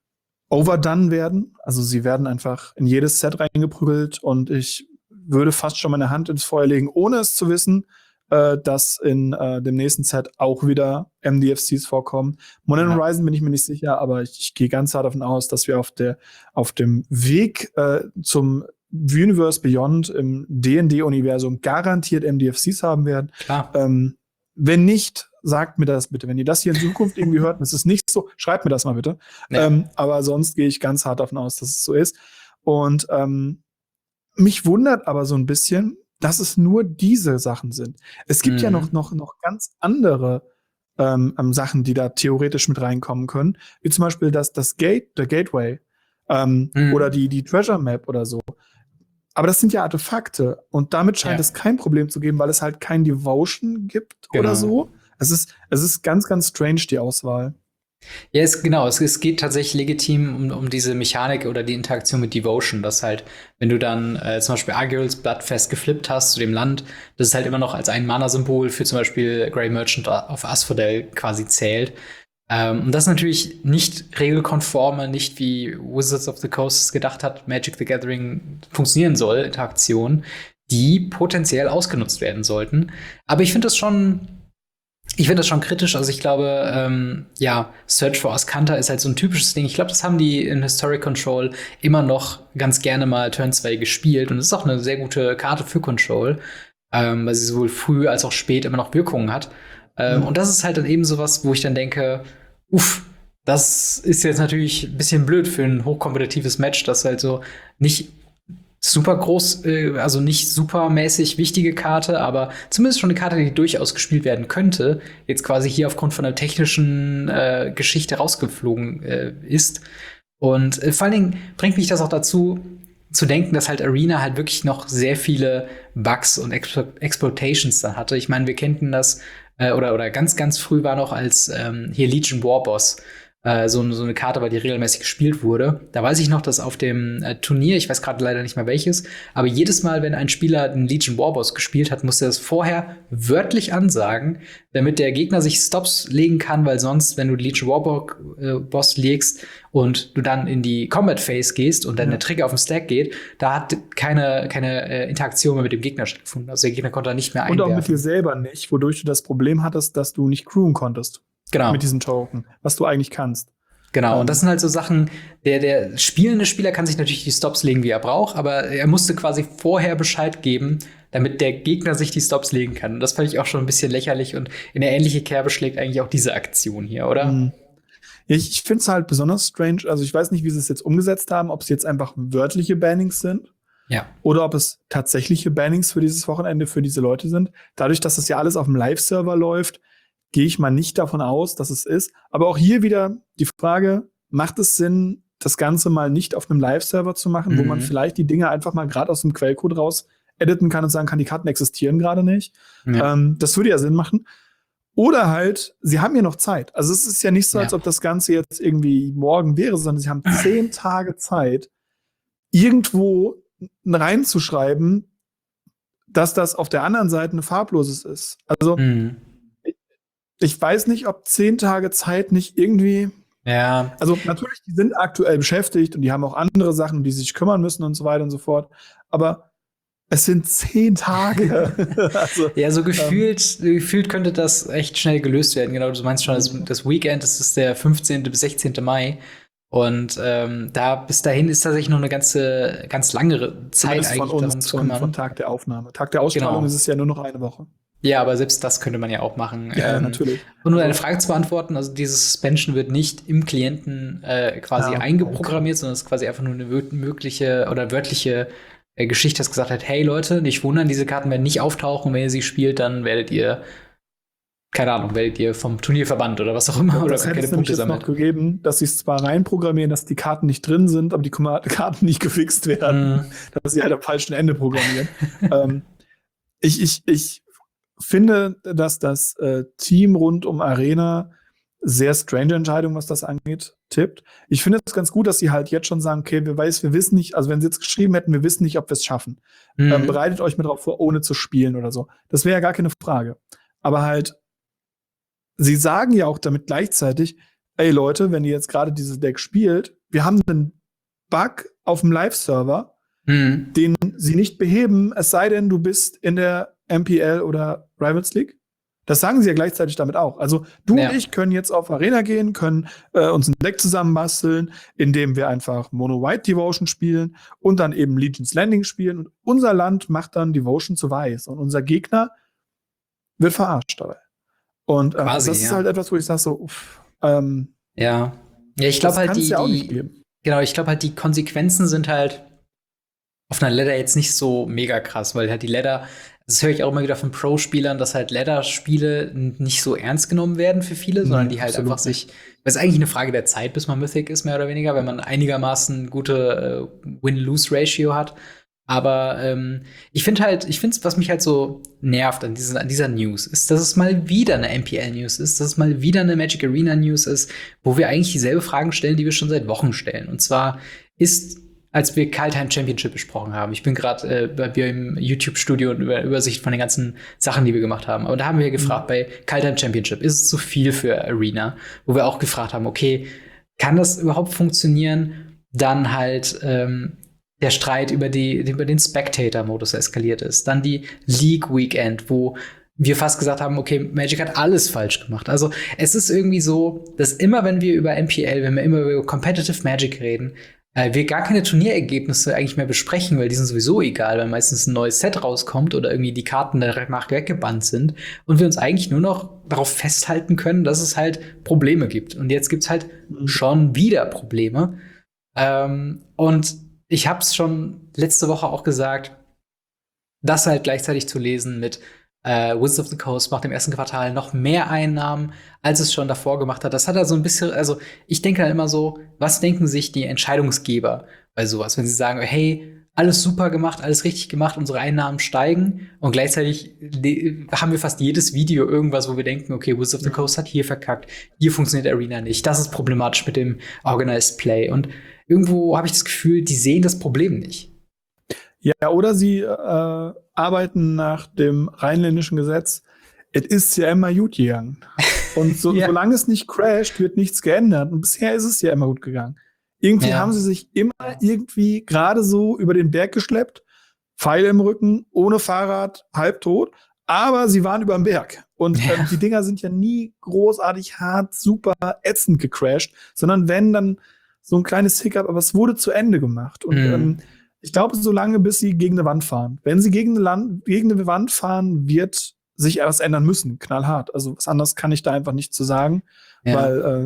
overdone werden. Also sie werden einfach in jedes Set reingeprügelt und ich würde fast schon meine Hand ins Feuer legen, ohne es zu wissen, äh, dass in äh, dem nächsten Set auch wieder M D F Cs vorkommen. Modern Ja. Horizon bin ich mir nicht sicher, aber ich, ich gehe ganz hart davon aus, dass wir auf der auf dem Weg äh, zum Universe Beyond im D und D-Universum garantiert M D F Cs haben werden. Klar. Ähm, wenn nicht, sagt mir das bitte. Wenn ihr das hier in Zukunft irgendwie hört und es ist nicht so, schreibt mir das mal bitte. Ja. Ähm, aber sonst gehe ich ganz hart davon aus, dass es so ist. Und ähm, mich wundert aber so ein bisschen, dass es nur diese Sachen sind. Es gibt Mhm. ja noch, noch, noch ganz andere ähm, ähm, Sachen, die da theoretisch mit reinkommen können. Wie zum Beispiel das, das Gate, der Gateway ähm, Mhm. oder die, die Treasure Map oder so. Aber das sind ja Artefakte und damit scheint Ja. es kein Problem zu geben, weil es halt kein Devotion gibt Genau. oder so. Es ist, es ist ganz, ganz strange, die Auswahl. Ja, es, genau, es, es geht tatsächlich legitim um, um diese Mechanik oder die Interaktion mit Devotion, dass halt, wenn du dann äh, zum Beispiel Arguel's Bloodfest geflippt hast zu dem Land, das ist halt immer noch als ein Mana-Symbol für zum Beispiel Grey Merchant of Asphodel quasi zählt. Ähm, und das ist natürlich nicht regelkonforme, nicht wie Wizards of the Coast gedacht hat, Magic the Gathering funktionieren soll, Interaktionen, die potenziell ausgenutzt werden sollten. Aber ich finde das schon Ich finde das schon kritisch. Also ich glaube, ähm, ja, Search for Azcanta ist halt so ein typisches Ding. Ich glaube, das haben die in Historic Control immer noch ganz gerne mal Turn zwei gespielt. Und es ist auch eine sehr gute Karte für Control, ähm, weil sie sowohl früh als auch spät immer noch Wirkungen hat. Ähm, Mhm. Und das ist halt dann eben sowas, wo ich dann denke, uff, das ist jetzt natürlich ein bisschen blöd für ein hochkompetitives Match, das halt so nicht super groß, äh, also nicht supermäßig wichtige Karte, aber zumindest schon eine Karte, die durchaus gespielt werden könnte, jetzt quasi hier aufgrund von einer technischen äh, Geschichte rausgeflogen äh, ist. Und äh, vor allen Dingen bringt mich das auch dazu, zu denken, dass halt Arena halt wirklich noch sehr viele Bugs und Explo Exploitations dann hatte. Ich meine, wir kennten das, äh, oder, oder ganz, ganz früh war noch als ähm, hier Legion Warboss, äh, so, so eine Karte, weil die regelmäßig gespielt wurde. Da weiß ich noch, dass auf dem äh, Turnier, ich weiß gerade leider nicht mehr welches, aber jedes Mal, wenn ein Spieler den Legion Warboss gespielt hat, musste er das vorher wörtlich ansagen, damit der Gegner sich Stops legen kann, weil sonst, wenn du Legion Warboss äh, legst und du dann in die Combat Phase gehst und dann Ja. der Trigger auf den Stack geht, da hat keine, keine äh, Interaktion mehr mit dem Gegner stattgefunden. Also der Gegner konnte da nicht mehr Und auch mit einwerfen. dir selber nicht, wodurch du das Problem hattest, dass du nicht crewen konntest. Genau. Mit diesem Token, was du eigentlich kannst. Genau, Ähm. und das sind halt so Sachen, der, der spielende Spieler kann sich natürlich die Stops legen, wie er braucht, aber er musste quasi vorher Bescheid geben, damit der Gegner sich die Stops legen kann. Und das fand ich auch schon ein bisschen lächerlich und in eine ähnliche Kerbe schlägt eigentlich auch diese Aktion hier, oder? Mhm. Ich, ich finde es halt besonders strange. Also ich weiß nicht, wie sie es jetzt umgesetzt haben, ob es jetzt einfach wörtliche Bannings sind Ja. oder ob es tatsächliche Bannings für dieses Wochenende für diese Leute sind. Dadurch, dass das ja alles auf dem Live-Server läuft, gehe ich mal nicht davon aus, dass es ist. Aber auch hier wieder die Frage, macht es Sinn, das Ganze mal nicht auf einem Live-Server zu machen, Mhm. wo man vielleicht die Dinge einfach mal gerade aus dem Quellcode raus editen kann und sagen kann, die Karten existieren gerade nicht. Ja. Ähm, das würde ja Sinn machen. Oder halt, sie haben ja noch Zeit. Also es ist ja nicht so, Ja. als ob das Ganze jetzt irgendwie morgen wäre, sondern sie haben zehn Tage Zeit, irgendwo reinzuschreiben, dass das auf der anderen Seite eine farbloses ist. Also Mhm. ich weiß nicht, ob zehn Tage Zeit nicht irgendwie. Ja. Also natürlich, die sind aktuell beschäftigt und die haben auch andere Sachen, um die sie sich kümmern müssen und so weiter und so fort. Aber es sind zehn Tage. also, Ja, so gefühlt, ähm, gefühlt könnte das echt schnell gelöst werden. Genau, du meinst schon, das, das Weekend, das ist der fünfzehnten bis sechzehnten Mai. Und ähm, da bis dahin ist tatsächlich noch eine ganze, ganz lange Zeit von eigentlich uns, darum zu von, kümmern. von Tag der Aufnahme. Tag der Ausstrahlung Genau. ist es ja nur noch eine Woche. Ja, aber selbst das könnte man ja auch machen. Ja, ähm, natürlich. Und um deine Frage zu beantworten, also dieses Suspension wird nicht im Klienten äh, quasi Ja, okay. eingeprogrammiert, sondern es ist quasi einfach nur eine wö- mögliche oder wörtliche äh, Geschichte, das gesagt hat, hey Leute, nicht wundern, diese Karten werden nicht auftauchen, wenn ihr sie spielt, dann werdet ihr, keine Ahnung, werdet ihr vom Turnier verbannt oder was auch immer, Ja, oder das hätte keine es nämlich Punkte jetzt noch sammelt. gegeben, dass sie es zwar reinprogrammieren, dass die Karten nicht drin sind, aber die Kom- Karten nicht gefixt werden, Mhm. dass sie halt am falschen Ende programmieren. ähm, ich, ich, ich finde, dass das äh, Team rund um Arena sehr strange Entscheidung, was das angeht, tippt. Ich finde es ganz gut, dass sie halt jetzt schon sagen, okay, wir weiß, wir wissen nicht, also wenn sie jetzt geschrieben hätten, wir wissen nicht, ob wir es schaffen. Mhm. Ähm, bereitet euch mit drauf vor, ohne zu spielen oder so. Das wäre ja gar keine Frage. Aber halt, sie sagen ja auch damit gleichzeitig, ey Leute, wenn ihr jetzt gerade dieses Deck spielt, wir haben einen Bug auf dem Live-Server, Mhm. den sie nicht beheben, es sei denn, du bist in der M P L oder Rivals League. Das sagen sie ja gleichzeitig damit auch. Also du Ja. und ich können jetzt auf Arena gehen, können äh, uns ein Deck zusammenbasteln, indem wir einfach Mono-White Devotion spielen und dann eben Legion's Landing spielen. Und unser Land macht dann Devotion zu Weiß. Und unser Gegner wird verarscht dabei. Und ähm, Quasi, das ist ja. halt etwas, wo ich sage so, uff, ähm, Ja. Ja, ich glaube das halt, kann's die, ja auch die nicht geben. genau, ich glaube halt, die Konsequenzen sind halt auf einer Ladder jetzt nicht so mega krass, weil halt die Ladder, das höre ich auch immer wieder von Pro-Spielern, dass halt Ladder-Spiele nicht so ernst genommen werden für viele, sondern Nee, die halt absolut einfach sich, das ist eigentlich eine Frage der Zeit, bis man Mythic ist, mehr oder weniger, wenn man einigermaßen gute äh, Win-Lose-Ratio hat. Aber ähm, ich finde halt, ich finde, was mich halt so nervt an, diesen, an dieser News, ist, dass es mal wieder eine M P L-News ist, dass es mal wieder eine Magic Arena-News ist, wo wir eigentlich dieselbe Fragen stellen, die wir schon seit Wochen stellen. Und zwar ist, als wir Kaldheim Championship besprochen haben, ich bin gerade äh, bei mir im YouTube-Studio und über Übersicht von den ganzen Sachen, die wir gemacht haben. Aber da haben wir gefragt, mhm. bei Kaldheim Championship, ist es zu viel für Arena? Wo wir auch gefragt haben, okay, kann das überhaupt funktionieren? Dann halt ähm, der Streit über, die, über den Spectator-Modus eskaliert ist. Dann die League-Weekend, wo wir fast gesagt haben, okay, Magic hat alles falsch gemacht. Also es ist irgendwie so, dass immer, wenn wir über M P L, wenn wir immer über Competitive Magic reden, äh, wir gar keine Turnierergebnisse eigentlich mehr besprechen, weil die sind sowieso egal, weil meistens ein neues Set rauskommt oder irgendwie die Karten danach weggebannt sind und wir uns eigentlich nur noch darauf festhalten können, dass es halt Probleme gibt. Und jetzt gibt's halt mhm. schon wieder Probleme. Ähm, und ich habe es schon letzte Woche auch gesagt, das halt gleichzeitig zu lesen mit äh, Wizards of the Coast macht im ersten Quartal noch mehr Einnahmen, als es schon davor gemacht hat. Das hat er so ein bisschen, also ich denke halt immer so, was denken sich die Entscheidungsgeber bei sowas, wenn sie sagen, hey, alles super gemacht, alles richtig gemacht, unsere Einnahmen steigen und gleichzeitig haben wir fast jedes Video irgendwas, wo wir denken, okay, Wizards of the Coast hat hier verkackt, hier funktioniert Arena nicht, das ist problematisch mit dem Organized Play und irgendwo habe ich das Gefühl, die sehen das Problem nicht. Ja, oder sie äh, arbeiten nach dem rheinländischen Gesetz, es ist ja immer gut gegangen. Und so, ja. solange es nicht crasht, wird nichts geändert. Und bisher ist es ja immer gut gegangen. Irgendwie ja. haben sie sich immer irgendwie gerade so über den Berg geschleppt, Pfeile im Rücken, ohne Fahrrad, halbtot, aber sie waren über dem Berg. Und ja. äh, die Dinger sind ja nie großartig hart, super ätzend gecrashed, sondern wenn, dann so ein kleines Hiccup, aber es wurde zu Ende gemacht. Und mhm. ähm, ich glaube, so lange, bis sie gegen eine Wand fahren. Wenn sie gegen eine, Land, gegen eine Wand fahren, wird sich etwas ändern müssen, knallhart. Also was anderes kann ich da einfach nicht zu sagen, ja. weil äh,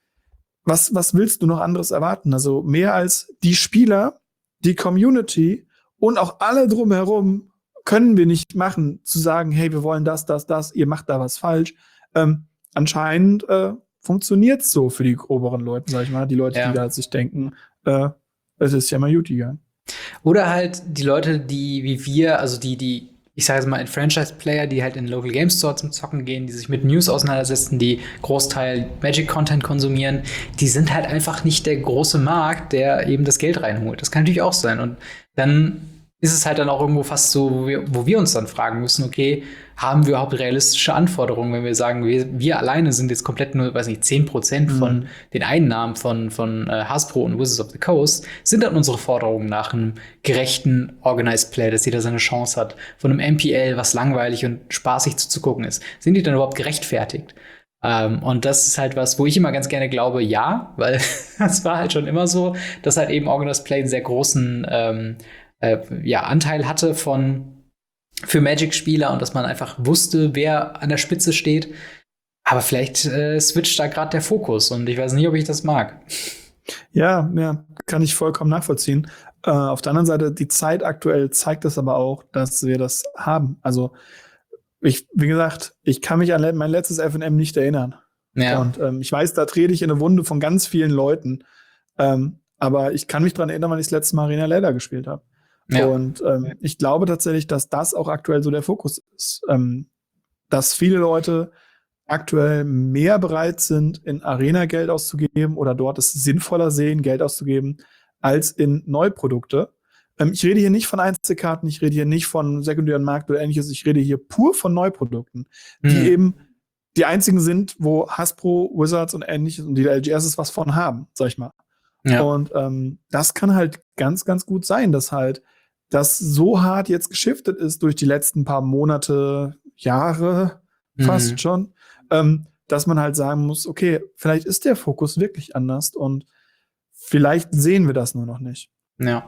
was, was willst du noch anderes erwarten? Also mehr als die Spieler, die Community und auch alle drumherum können wir nicht machen, zu sagen, hey, wir wollen das, das, das, ihr macht da was falsch. Ähm, anscheinend äh, funktioniert es so für die oberen Leute, sag ich mal, die Leute, ja. die da sich denken, äh, es ist ja mal gut gegangen. Oder halt die Leute, die wie wir, also die, die, ich sage jetzt mal, Franchise-Player, die halt in Local Game Store zum Zocken gehen, die sich mit News auseinandersetzen, die Großteil Magic-Content konsumieren, die sind halt einfach nicht der große Markt, der eben das Geld reinholt. Das kann natürlich auch sein. Und dann ist es halt dann auch irgendwo fast so, wo wir, wo wir uns dann fragen müssen, okay, haben wir überhaupt realistische Anforderungen, wenn wir sagen, wir, wir alleine sind jetzt komplett nur, weiß nicht, zehn Prozent mhm. von den Einnahmen von, von äh, Hasbro und Wizards of the Coast, sind dann unsere Forderungen nach einem gerechten Organized Play, dass jeder seine Chance hat, von einem M P L, was langweilig und spaßig zuzugucken ist, sind die dann überhaupt gerechtfertigt? Ähm, und das ist halt was, wo ich immer ganz gerne glaube, ja, weil das war halt schon immer so, dass halt eben Organized Play einen sehr großen ähm, äh, ja, Anteil hatte von für Magic-Spieler und dass man einfach wusste, wer an der Spitze steht. Aber vielleicht äh, switcht da gerade der Fokus und ich weiß nicht, ob ich das mag. Ja, ja, kann ich vollkommen nachvollziehen. Äh, auf der anderen Seite, die Zeit aktuell zeigt es aber auch, dass wir das haben. Also, ich, wie gesagt, ich kann mich an mein letztes F N M nicht erinnern. Ja. Und ähm, ich weiß, da trete ich in eine Wunde von ganz vielen Leuten. Ähm, aber ich kann mich dran erinnern, wann ich das letzte Mal Arena Ladder gespielt habe. Ja. Und ähm, ich glaube tatsächlich, dass das auch aktuell so der Fokus ist. Ähm, dass viele Leute aktuell mehr bereit sind, in Arena Geld auszugeben oder dort es sinnvoller sehen, Geld auszugeben, als in Neuprodukte. Ähm, ich rede hier nicht von Einzelkarten, ich rede hier nicht von sekundären Markt oder ähnliches, ich rede hier pur von Neuprodukten, die Mhm. eben die einzigen sind, wo Hasbro, Wizards und ähnliches und die L G S was von haben, sag ich mal. Ja. Und ähm, das kann halt ganz, ganz gut sein, dass halt das so hart jetzt geschiftet ist durch die letzten paar Monate, Jahre fast Mhm. schon, ähm, dass man halt sagen muss, okay, vielleicht ist der Fokus wirklich anders und vielleicht sehen wir das nur noch nicht. Ja.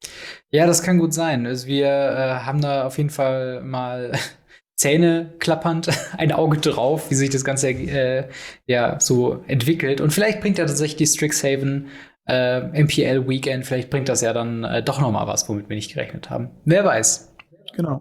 Ja, das kann gut sein. Also wir äh, haben da auf jeden Fall mal Zähne klappernd ein Auge drauf, wie sich das Ganze äh, ja so entwickelt. Und vielleicht bringt ja tatsächlich die Strixhaven äh, M P L Weekend, vielleicht bringt das ja dann äh, doch noch mal was, womit wir nicht gerechnet haben. Wer weiß. Genau.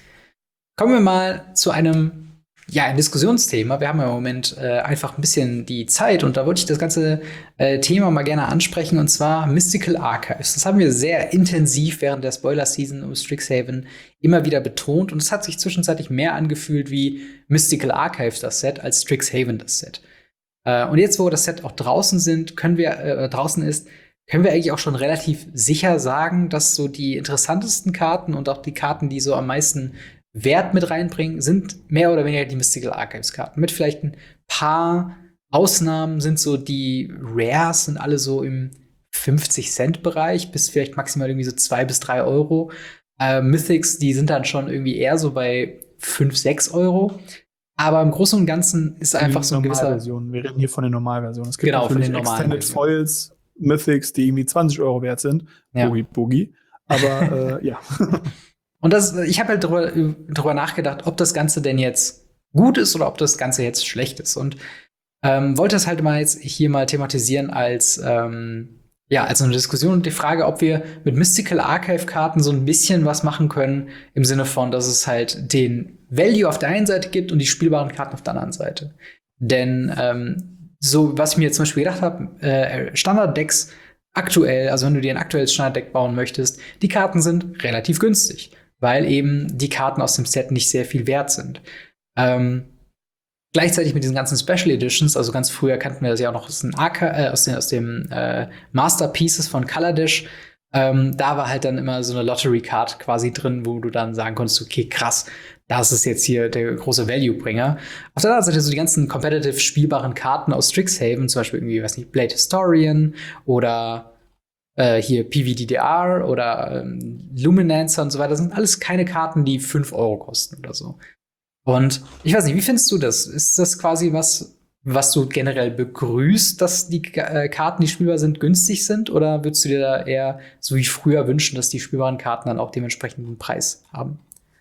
Kommen wir mal zu einem ja, ein Diskussionsthema. Wir haben ja im Moment äh, einfach ein bisschen die Zeit und da wollte ich das ganze äh, Thema mal gerne ansprechen und zwar Mystical Archives. Das haben wir sehr intensiv während der Spoiler-Season um Strixhaven immer wieder betont und es hat sich zwischenzeitlich mehr angefühlt wie Mystical Archives das Set als Strixhaven das Set. Äh, und jetzt, wo das Set auch draußen sind, können wir äh, draußen ist, können wir eigentlich auch schon relativ sicher sagen, dass so die interessantesten Karten und auch die Karten, die so am meisten Wert mit reinbringen, sind mehr oder weniger die Mystical Archives Karten. Mit vielleicht ein paar Ausnahmen sind so die Rares, sind alle so im fünfzig Cent Bereich, bis vielleicht maximal irgendwie so zwei bis drei Euro. Äh, Mythics, die sind dann schon irgendwie eher so bei fünf, sechs Euro. Aber im Großen und Ganzen ist einfach so ein gewisser. Normalversion. Wir reden hier von den Normalversionen. Es gibt Genau, von natürlich den normalen Extended Versionen. Foils, Mythics, die irgendwie zwanzig Euro wert sind. Ja. Boogie, Boogie. Aber äh, ja. Und das, ich habe halt drüber, drüber nachgedacht, ob das Ganze denn jetzt gut ist oder ob das Ganze jetzt schlecht ist. Und ähm, wollte das halt mal jetzt hier mal thematisieren als ähm, ja, als eine Diskussion und die Frage, ob wir mit Mystical Archive-Karten so ein bisschen was machen können, im Sinne von, dass es halt den Value auf der einen Seite gibt und die spielbaren Karten auf der anderen Seite. Denn ähm, so, was ich mir jetzt zum Beispiel gedacht habe, äh, Standard-Decks aktuell, also wenn du dir ein aktuelles Standard-Deck bauen möchtest, die Karten sind relativ günstig, weil eben die Karten aus dem Set nicht sehr viel wert sind. Ähm, gleichzeitig mit diesen ganzen Special Editions, also ganz früher kannten wir das ja auch noch aus, den Arca äh, aus, den, aus dem äh, Masterpieces von Kaladesh. Ähm, da war halt dann immer so eine Lottery-Card quasi drin, wo du dann sagen konntest, okay, krass, das ist jetzt hier der große Value-Bringer. Auf der anderen Seite so die ganzen competitive spielbaren Karten aus Strixhaven, zum Beispiel irgendwie, weiß nicht, Blade Historian oder äh, hier P V D D R oder ähm, Luminancer und so weiter, das sind alles keine Karten, die fünf Euro kosten oder so. Und ich weiß nicht, wie findest du das? Ist das quasi was, was du generell begrüßt, dass die äh, Karten, die spielbar sind, günstig sind? Oder würdest du dir da eher so wie früher wünschen, dass die spielbaren Karten dann auch dementsprechend einen Preis haben?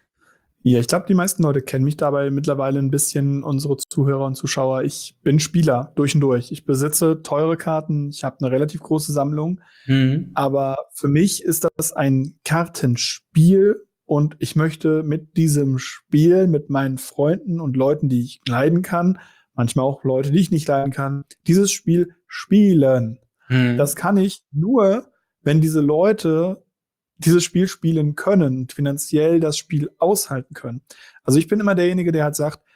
Ja, ich glaube, die meisten Leute kennen mich dabei mittlerweile ein bisschen, unsere Zuhörer und Zuschauer. Ich bin Spieler durch und durch. Ich besitze teure Karten, ich habe eine relativ große Sammlung. Mhm. Aber für mich ist das ein Kartenspiel und ich möchte mit diesem Spiel, mit meinen Freunden und Leuten, die ich leiden kann, manchmal auch Leute, die ich nicht leiden kann, dieses Spiel spielen. Mhm. Das kann ich nur, wenn diese Leute dieses Spiel spielen können und finanziell das Spiel aushalten können. Also ich bin immer derjenige, der halt sagt,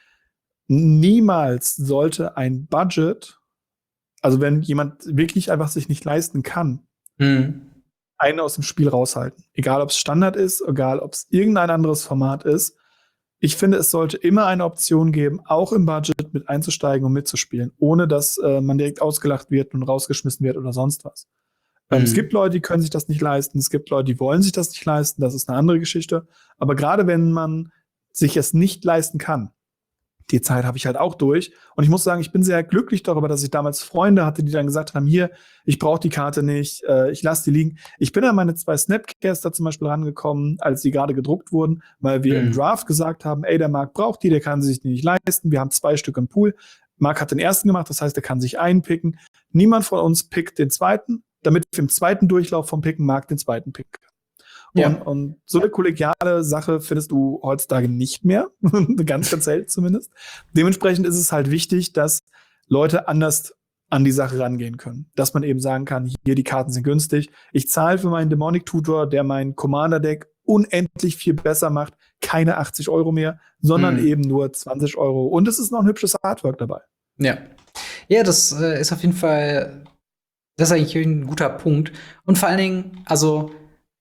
niemals sollte ein Budget, also wenn jemand wirklich einfach sich nicht leisten kann, Mhm. einen aus dem Spiel raushalten. Egal, ob es Standard ist, egal, ob es irgendein anderes Format ist. Ich finde, es sollte immer eine Option geben, auch im Budget mit einzusteigen und mitzuspielen, ohne dass äh, man direkt ausgelacht wird und rausgeschmissen wird oder sonst was. Ähm, Mhm. Es gibt Leute, die können sich das nicht leisten. Es gibt Leute, die wollen sich das nicht leisten. Das ist eine andere Geschichte. Aber gerade wenn man sich es nicht leisten kann, die Zeit habe ich halt auch durch. Und ich muss sagen, ich bin sehr glücklich darüber, dass ich damals Freunde hatte, die dann gesagt haben, hier, ich brauche die Karte nicht, äh, ich lasse die liegen. Ich bin an meine zwei Snapcaster zum Beispiel rangekommen, als die gerade gedruckt wurden, weil wir Mhm. im Draft gesagt haben, ey, der Marc braucht die, der kann sie sich die nicht leisten. Wir haben zwei Stück im Pool. Marc hat den ersten gemacht, das heißt, er kann sich einen picken. Niemand von uns pickt den zweiten, damit wir im zweiten Durchlauf vom Picken Marc den zweiten picken. Ja. Und, und so eine kollegiale Sache findest du heutzutage nicht mehr. ganz, ganz selten zumindest. Dementsprechend ist es halt wichtig, dass Leute anders an die Sache rangehen können. Dass man eben sagen kann, hier, die Karten sind günstig. Ich zahle für meinen Demonic Tutor, der mein Commander-Deck unendlich viel besser macht, keine achtzig Euro mehr, sondern Mhm. eben nur zwanzig Euro. Und es ist noch ein hübsches Artwork dabei. Ja. Ja, das äh, ist auf jeden Fall, das ist eigentlich ein guter Punkt. Und vor allen Dingen, also,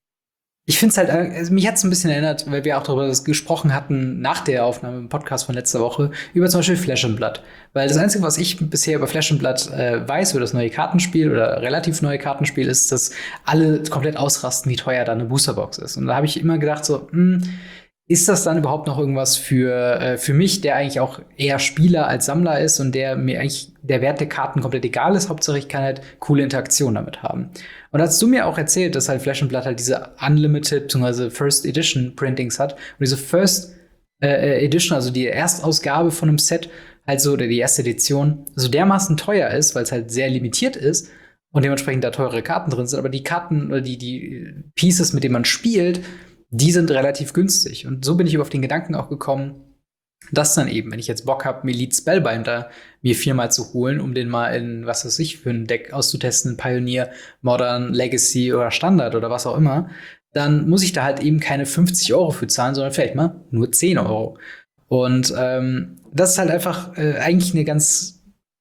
ich finde es halt, also mich hat es ein bisschen erinnert, weil wir auch darüber gesprochen hatten, nach der Aufnahme im Podcast von letzter Woche, über zum Beispiel Flesh and Blood. Weil das Einzige, was ich bisher über Flesh and Blood äh, weiß, über das neue Kartenspiel oder relativ neue Kartenspiel, ist, dass alle komplett ausrasten, wie teuer da eine Boosterbox ist. Und da habe ich immer gedacht, so, hm, ist das dann überhaupt noch irgendwas für, äh, für mich, der eigentlich auch eher Spieler als Sammler ist und der mir eigentlich der Wert der Karten komplett egal ist? Hauptsache, ich kann halt coole Interaktion damit haben. Und hast du mir auch erzählt, dass halt Flesh and Blood halt diese Unlimited bzw. First Edition Printings hat und diese First äh, Edition, also die Erstausgabe von einem Set, halt so, oder die erste Edition, so dermaßen teuer ist, weil es halt sehr limitiert ist und dementsprechend da teure Karten drin sind, aber die Karten oder die, die Pieces, mit denen man spielt, die sind relativ günstig. Und so bin ich auf den Gedanken auch gekommen, dass dann eben, wenn ich jetzt Bock habe, Elite Spellbinder mir viermal zu holen, um den mal in, was weiß ich, für ein Deck auszutesten, Pioneer, Modern, Legacy oder Standard oder was auch immer, dann muss ich da halt eben keine fünfzig Euro für zahlen, sondern vielleicht mal nur zehn Euro. Und ähm, das ist halt einfach äh, eigentlich eine ganz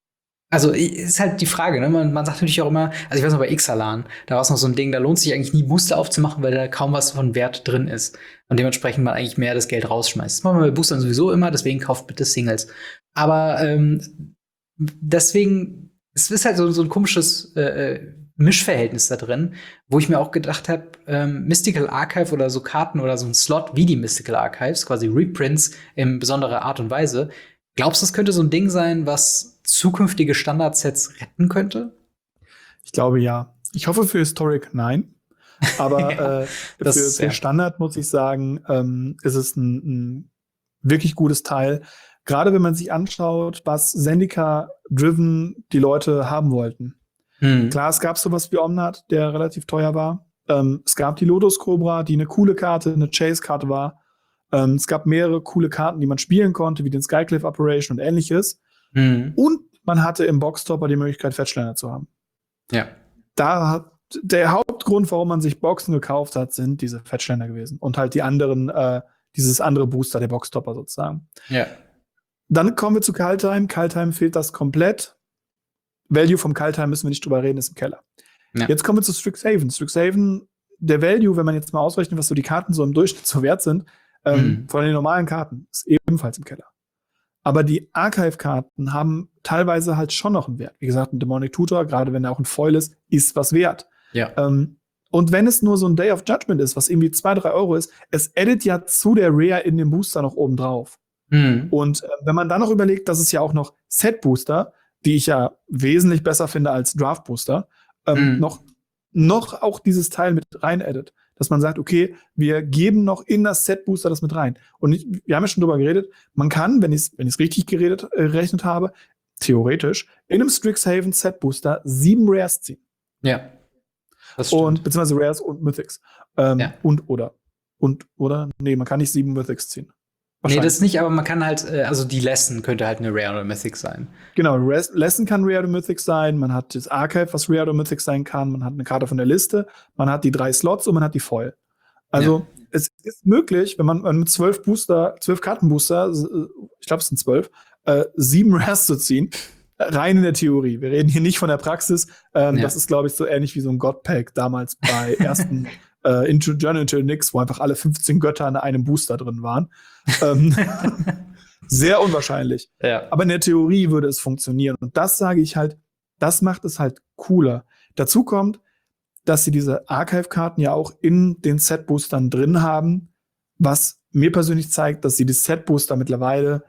Also ist halt die Frage, ne? Man, man sagt natürlich auch immer, also ich weiß noch bei Ixalan, da war es noch so ein Ding, da lohnt sich eigentlich nie Booster aufzumachen, weil da kaum was von Wert drin ist. Und dementsprechend man eigentlich mehr das Geld rausschmeißt. Das machen wir bei Boostern sowieso immer, deswegen kauft bitte Singles. Aber ähm, deswegen, es ist halt so, so ein komisches äh, Mischverhältnis da drin, wo ich mir auch gedacht habe, ähm, Mystical Archive oder so Karten oder so ein Slot wie die Mystical Archives, quasi Reprints in besonderer Art und Weise. Glaubst du, das könnte so ein Ding sein, was zukünftige Standardsets retten könnte? Ich glaube ja. Ich hoffe für Historic nein. Aber Ja, äh, das für, ist- für ja. Standard muss ich sagen, ähm, ist es ein, ein wirklich gutes Teil. Gerade wenn man sich anschaut, was Zendika-driven die Leute haben wollten. Hm. Klar, es gab sowas wie Omnat, der relativ teuer war. Ähm, es gab die Lotus Cobra, die eine coole Karte, eine Chase-Karte war. Ähm, es gab mehrere coole Karten, die man spielen konnte, wie den Skycliff Operation und ähnliches. Hm. Und man hatte im Boxtopper die Möglichkeit, Fetchländer zu haben. Ja. Da hat der Hauptgrund, warum man sich Boxen gekauft hat, sind diese Fetchländer gewesen. Und halt die anderen, äh, dieses andere Booster, der Boxtopper sozusagen. Ja. Dann kommen wir zu Kaltheim. Kaltheim fehlt das komplett. Value vom Kaltheim müssen wir nicht drüber reden, ist im Keller. Ja. Jetzt kommen wir zu Strixhaven. Strixhaven, der Value, wenn man jetzt mal ausrechnet, was so die Karten so im Durchschnitt so wert sind, ähm, Mhm. von den normalen Karten, ist ebenfalls im Keller. Aber die Archive-Karten haben teilweise halt schon noch einen Wert. Wie gesagt, ein Demonic Tutor, gerade wenn er auch ein Foil ist, ist was wert. Ja. Ähm, und wenn es nur so ein Day of Judgment ist, was irgendwie zwei, drei Euro ist, es addet ja zu der Rare in dem Booster noch oben drauf. Mhm. Und äh, wenn man dann noch überlegt, dass es ja auch noch Set-Booster, die ich ja wesentlich besser finde als Draft-Booster, ähm, Mhm. noch, noch auch dieses Teil mit rein addet. Dass man sagt, okay, wir geben noch in das Set-Booster das mit rein. Und ich, wir haben ja schon drüber geredet, man kann, wenn ich es wenn ich's richtig geredet, äh, gerechnet habe, theoretisch in einem Strixhaven Set-Booster sieben Rares ziehen. Ja. Das stimmt. Und, beziehungsweise Rares und Mythics. Ähm, Ja. Und oder. Und oder? Nee, man kann nicht sieben Mythics ziehen. Nee, das nicht, aber man kann halt, äh, also die Lesson könnte halt eine Rare oder Mythic sein. Genau, Res- Lesson kann Rare oder Mythic sein, man hat das Archive, was Rare oder Mythic sein kann, man hat eine Karte von der Liste, man hat die drei Slots und man hat die Foil. Also es ist möglich, wenn man, man mit zwölf Booster, zwölf Kartenbooster, äh, ich glaube es sind zwölf, äh, sieben Rares zu ziehen, äh, rein in der Theorie. Wir reden hier nicht von der Praxis. Ähm, Ja. Das ist, glaube ich, so ähnlich wie so ein God-Pack damals bei ersten äh, Into Journey into Nix, wo einfach alle fünfzehn Götter in einem Booster drin waren. ähm, sehr unwahrscheinlich. Ja. Aber in der Theorie würde es funktionieren. Und das sage ich halt, das macht es halt cooler. Dazu kommt, dass sie diese Archive-Karten ja auch in den Set-Boostern drin haben, was mir persönlich zeigt, dass sie die Set-Booster mittlerweile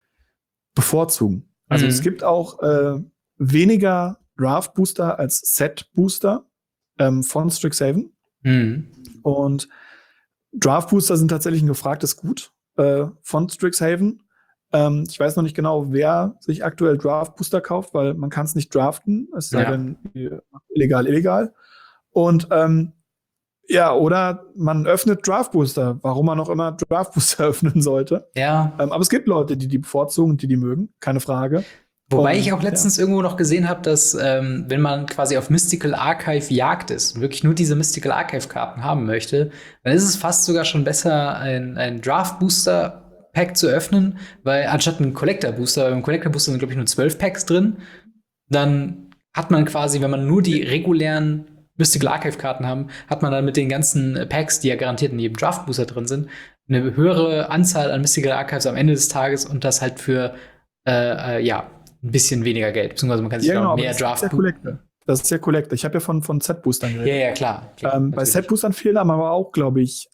bevorzugen. Also Mhm. es gibt auch äh, weniger Draft-Booster als Set-Booster ähm, von Strixhaven. Mhm. Und Draft-Booster sind tatsächlich ein gefragtes Gut äh, von Strixhaven. Ähm, ich weiß noch nicht genau, wer sich aktuell Draft-Booster kauft, weil man kann es nicht draften, es sei Ja. denn äh, illegal, illegal. Und ähm, ja, oder man öffnet Draft-Booster, warum man auch immer Draft-Booster öffnen sollte. Ja. Ähm, aber es gibt Leute, die die bevorzugen und die die mögen, keine Frage. Wobei Und, ich auch letztens ja. irgendwo noch gesehen habe, dass ähm, wenn man quasi auf Mystical Archive Jagd ist und wirklich nur diese Mystical Archive Karten haben möchte, dann ist es fast sogar schon besser, ein, ein Draft Booster Pack zu öffnen, weil anstatt ein Collector Booster, im Collector Booster sind glaube ich nur zwölf Packs drin, dann hat man quasi, wenn man nur die regulären Mystical Archive Karten haben, hat man dann mit den ganzen Packs, die ja garantiert in jedem Draft Booster drin sind, eine höhere Anzahl an Mystical Archives am Ende des Tages und das halt für äh, äh, ja ein bisschen weniger Geld, beziehungsweise man kann sich ja, genau, auch mehr Draft. Das ist ja Das ist ja Collector. Ich habe ja von, von Set-Boostern geredet. Ja, ja, klar. klar ähm, bei Set-Boostern fehlen aber auch, glaube ich,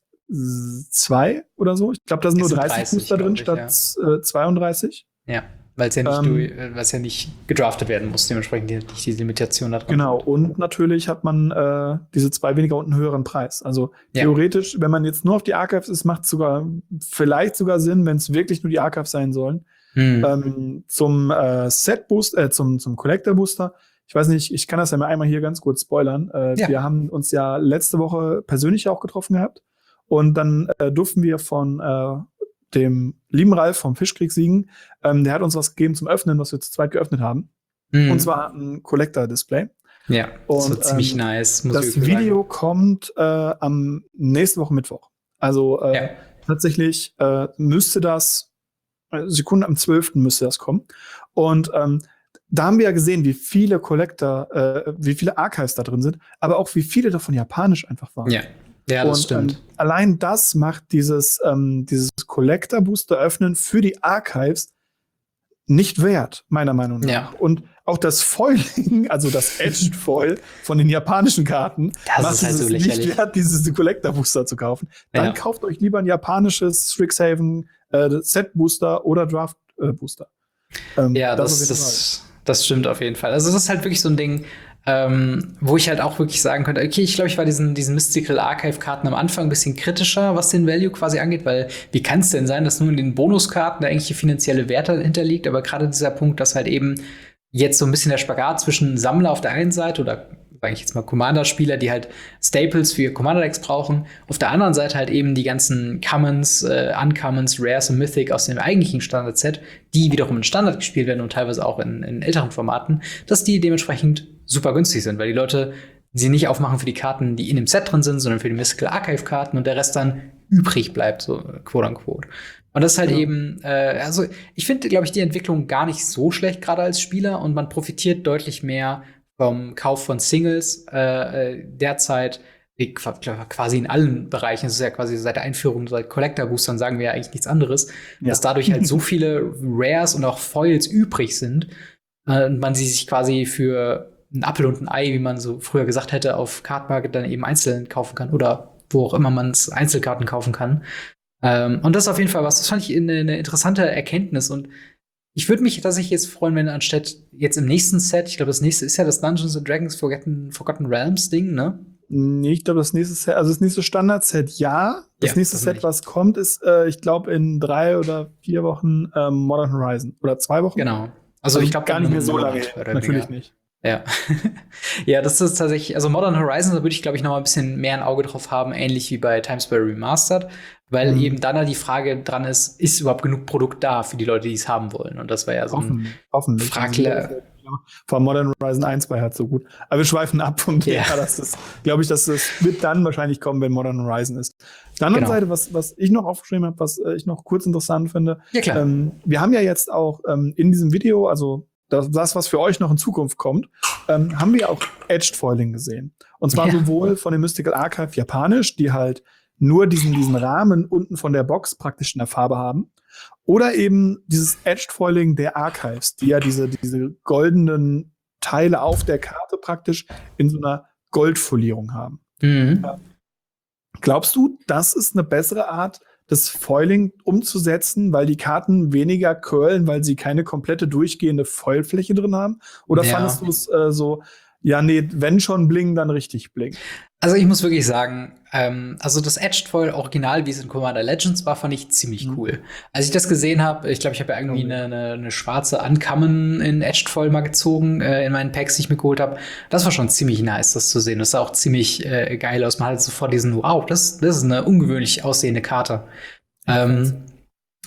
zwei oder so. Ich glaube, da sind nur dreißig, dreißig Booster drin, ich, statt ja. äh, zweiunddreißig. Ja, weil es ja, ähm, ja nicht gedraftet werden muss, dementsprechend nicht diese Limitation da drin. Genau, und natürlich hat man äh, diese zwei weniger und einen höheren Preis. Also ja. theoretisch, wenn man jetzt nur auf die Archives ist, macht es sogar vielleicht sogar Sinn, wenn es wirklich nur die Archives sein sollen. Hm. Ähm, zum äh, Set-Booster, äh, zum, zum Collector-Booster. Ich weiß nicht, ich kann das ja mal einmal hier ganz kurz spoilern. Äh, ja. Wir haben uns ja letzte Woche persönlich auch getroffen gehabt. Und dann äh, durften wir von äh, dem lieben Ralf vom Fischkrieg Siegen, ähm, der hat uns was gegeben zum Öffnen, was wir zu zweit geöffnet haben. Hm. Und zwar ein Collector-Display. Ja, das war ziemlich ähm, nice. Muss das Video sagen. kommt äh, am nächste Woche Mittwoch. Also äh, ja. tatsächlich äh, müsste das Sekunde am zwölften müsste das kommen. Und ähm, da haben wir ja gesehen, wie viele Collector, äh, wie viele Archives da drin sind, aber auch wie viele davon japanisch einfach waren. Ja, ja, das und, stimmt. Ähm, allein das macht dieses, ähm, dieses Collector-Booster öffnen für die Archives nicht wert, meiner Meinung nach. Ja. Und auch das Foiling, also das Edged Foil von den japanischen Karten, das macht ist halt es so nicht wert, dieses Collector-Booster zu kaufen. Dann ja. kauft euch lieber ein japanisches Strixhaven Äh, Set-Booster oder Draft-Booster. Äh, ähm, ja, das, das, das, das stimmt auf jeden Fall. Also das ist halt wirklich so ein Ding, ähm, wo ich halt auch wirklich sagen könnte, okay, ich glaube, ich war diesen, diesen Mystical Archive-Karten am Anfang ein bisschen kritischer, was den Value quasi angeht, weil wie kann es denn sein, dass nur in den Bonuskarten da eigentlich finanzielle Werte hinterliegt, aber gerade dieser Punkt, dass halt eben jetzt so ein bisschen der Spagat zwischen Sammler auf der einen Seite oder sage ich jetzt mal Commander-Spieler, die halt Staples für Commander-Decks brauchen. Auf der anderen Seite halt eben die ganzen Commons, äh, Uncommons, Rares und Mythic aus dem eigentlichen Standard-Set, die wiederum in Standard gespielt werden und teilweise auch in, in älteren Formaten, dass die dementsprechend super günstig sind, weil die Leute sie nicht aufmachen für die Karten, die in dem Set drin sind, sondern für die Mystical Archive-Karten und der Rest dann übrig bleibt, so quote unquote. Und das ist halt ja. eben, äh, also ich finde, glaube ich, die Entwicklung gar nicht so schlecht, gerade als Spieler, und man profitiert deutlich mehr vom Kauf von Singles äh, derzeit quasi in allen Bereichen. Es ist ja quasi seit der Einführung, seit Collector-Boostern sagen wir ja eigentlich nichts anderes, ja. dass dadurch halt so viele Rares und auch Foils übrig sind äh, und man sie sich quasi für ein Apfel und ein Ei, wie man so früher gesagt hätte, auf Cardmarket dann eben einzeln kaufen kann oder wo auch immer man es Einzelkarten kaufen kann. Ähm, und das ist auf jeden Fall was, das fand ich eine, eine interessante Erkenntnis, und ich würde mich tatsächlich jetzt freuen, wenn anstatt jetzt im nächsten Set, ich glaube, das nächste ist ja das Dungeons and Dragons Forgotten, Forgotten Realms Ding, ne? Nee, ich glaube, das nächste Set, also das nächste Standard-Set, ja. Das ja, nächste das Set, was kommt, ist, äh, ich glaube, in drei oder vier Wochen ähm, Modern Horizon. Oder zwei Wochen. Genau. Also, also ich glaube gar nicht mehr so lange. Natürlich weniger. nicht. Ja. ja, das ist tatsächlich, also Modern Horizon, da würde ich, glaube ich, noch mal ein bisschen mehr ein Auge drauf haben, ähnlich wie bei Timesbury Remastered, weil mhm. eben dann halt die Frage dran ist, ist überhaupt genug Produkt da für die Leute, die es haben wollen? Und das war ja so ein Hoffen, Fragler. Vor Modern Horizon eins zwei hat so gut. Aber wir schweifen ab und ja, ja, das ist, glaube ich, dass das wird dann wahrscheinlich kommen, wenn Modern Horizon ist. Auf der anderen genau. Seite, was, was ich noch aufgeschrieben habe, was äh, ich noch kurz interessant finde, ja, klar. Ähm, wir haben ja jetzt auch ähm, in diesem Video, also das, das, was für euch noch in Zukunft kommt, ähm, haben wir auch Edged Foiling gesehen. Und zwar ja. sowohl von dem Mystical Archive japanisch, die halt nur diesen, diesen Rahmen unten von der Box praktisch in der Farbe haben, oder eben dieses Edged Foiling der Archives, die ja diese, diese goldenen Teile auf der Karte praktisch in so einer Goldfolierung haben. Mhm. Ja. Glaubst du, das ist eine bessere Art, das Foiling umzusetzen, weil die Karten weniger curlen, weil sie keine komplette durchgehende Foilfläche drin haben? Oder ja. fandest du es äh, so, ja, nee, wenn schon bling, dann richtig bling? Also ich muss wirklich sagen, ähm, also das Edged Foil Original, wie es in Commander Legends war, fand ich ziemlich mhm. cool. Als ich das gesehen habe, ich glaube, ich habe ja irgendwie eine, eine, eine schwarze Uncommon in Edged Foil mal gezogen, äh, in meinen Packs, die ich mir geholt habe. Das war schon ziemlich nice, das zu sehen. Das sah auch ziemlich äh, geil aus. Man hat sofort diesen, wow, das, das ist eine ungewöhnlich aussehende Karte. Ähm,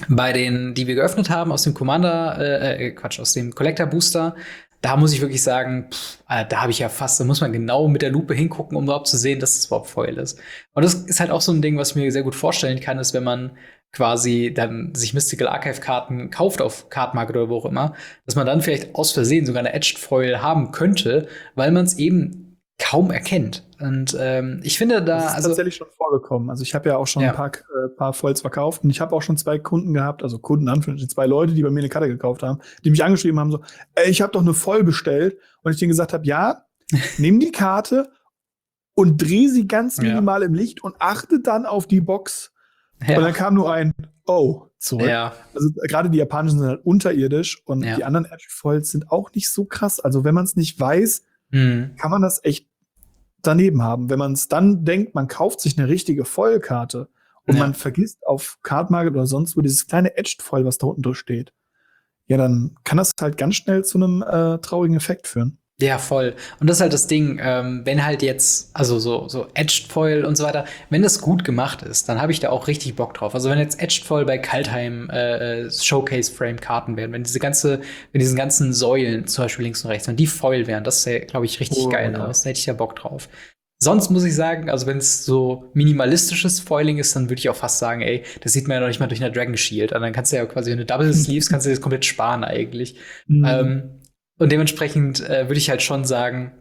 bei den, die wir geöffnet haben aus dem Commander, äh, äh, Quatsch, aus dem Collector Booster, da muss ich wirklich sagen, pff, äh, da habe ich ja fast, da muss man genau mit der Lupe hingucken, um überhaupt zu sehen, dass es überhaupt Foil ist. Und das ist halt auch so ein Ding, was ich mir sehr gut vorstellen kann, ist, wenn man quasi dann sich Mystical Archive Karten kauft auf Card Market oder wo auch immer, dass man dann vielleicht aus Versehen sogar eine Edged Foil haben könnte, weil man es eben kaum erkennt. Und ähm, ich finde da, Das ist also tatsächlich schon vorgekommen. Also ich habe ja auch schon Ja. ein paar, äh, paar Foils verkauft und ich habe auch schon zwei Kunden gehabt, also Kunden, Anführungsstrichen, zwei Leute, die bei mir eine Karte gekauft haben, die mich angeschrieben haben, so, ey, ich habe doch eine Voll bestellt. Und ich denen gesagt habe, ja, nimm die Karte und dreh sie ganz Ja. minimal im Licht und achte dann auf die Box. Ja. Und dann kam nur ein Oh zurück. Ja. Also gerade die japanischen sind halt unterirdisch und Ja. die anderen Edge Foils sind auch nicht so krass. Also wenn man es nicht weiß, Hm. kann man das echt daneben haben. Wenn man es dann denkt, man kauft sich eine richtige Foil-Karte und Ja. man vergisst auf Card Market oder sonst wo dieses kleine Edged Foil, was da unten drin steht, ja, dann kann das halt ganz schnell zu einem äh, traurigen Effekt führen. Ja, voll. Und das ist halt das Ding, ähm, wenn halt jetzt, also so, so Edged Foil und so weiter, wenn das gut gemacht ist, dann habe ich da auch richtig Bock drauf. Also wenn jetzt Edged Foil bei Kaltheim äh, Showcase-Frame-Karten wären, wenn diese ganze, wenn diesen ganzen Säulen, zum Beispiel links und rechts, wenn die Foil wären, das sähe, glaube ich, richtig Oh, geil ja. aus. Da hätte ich ja Bock drauf. Sonst muss ich sagen, also wenn es so minimalistisches Foiling ist, dann würde ich auch fast sagen, ey, das sieht man ja noch nicht mal durch eine Dragon Shield. Und dann kannst du ja quasi, wenn du Double Sleeves, kannst du das komplett sparen eigentlich. Mhm. Ähm, und dementsprechend äh, würde ich halt schon sagen,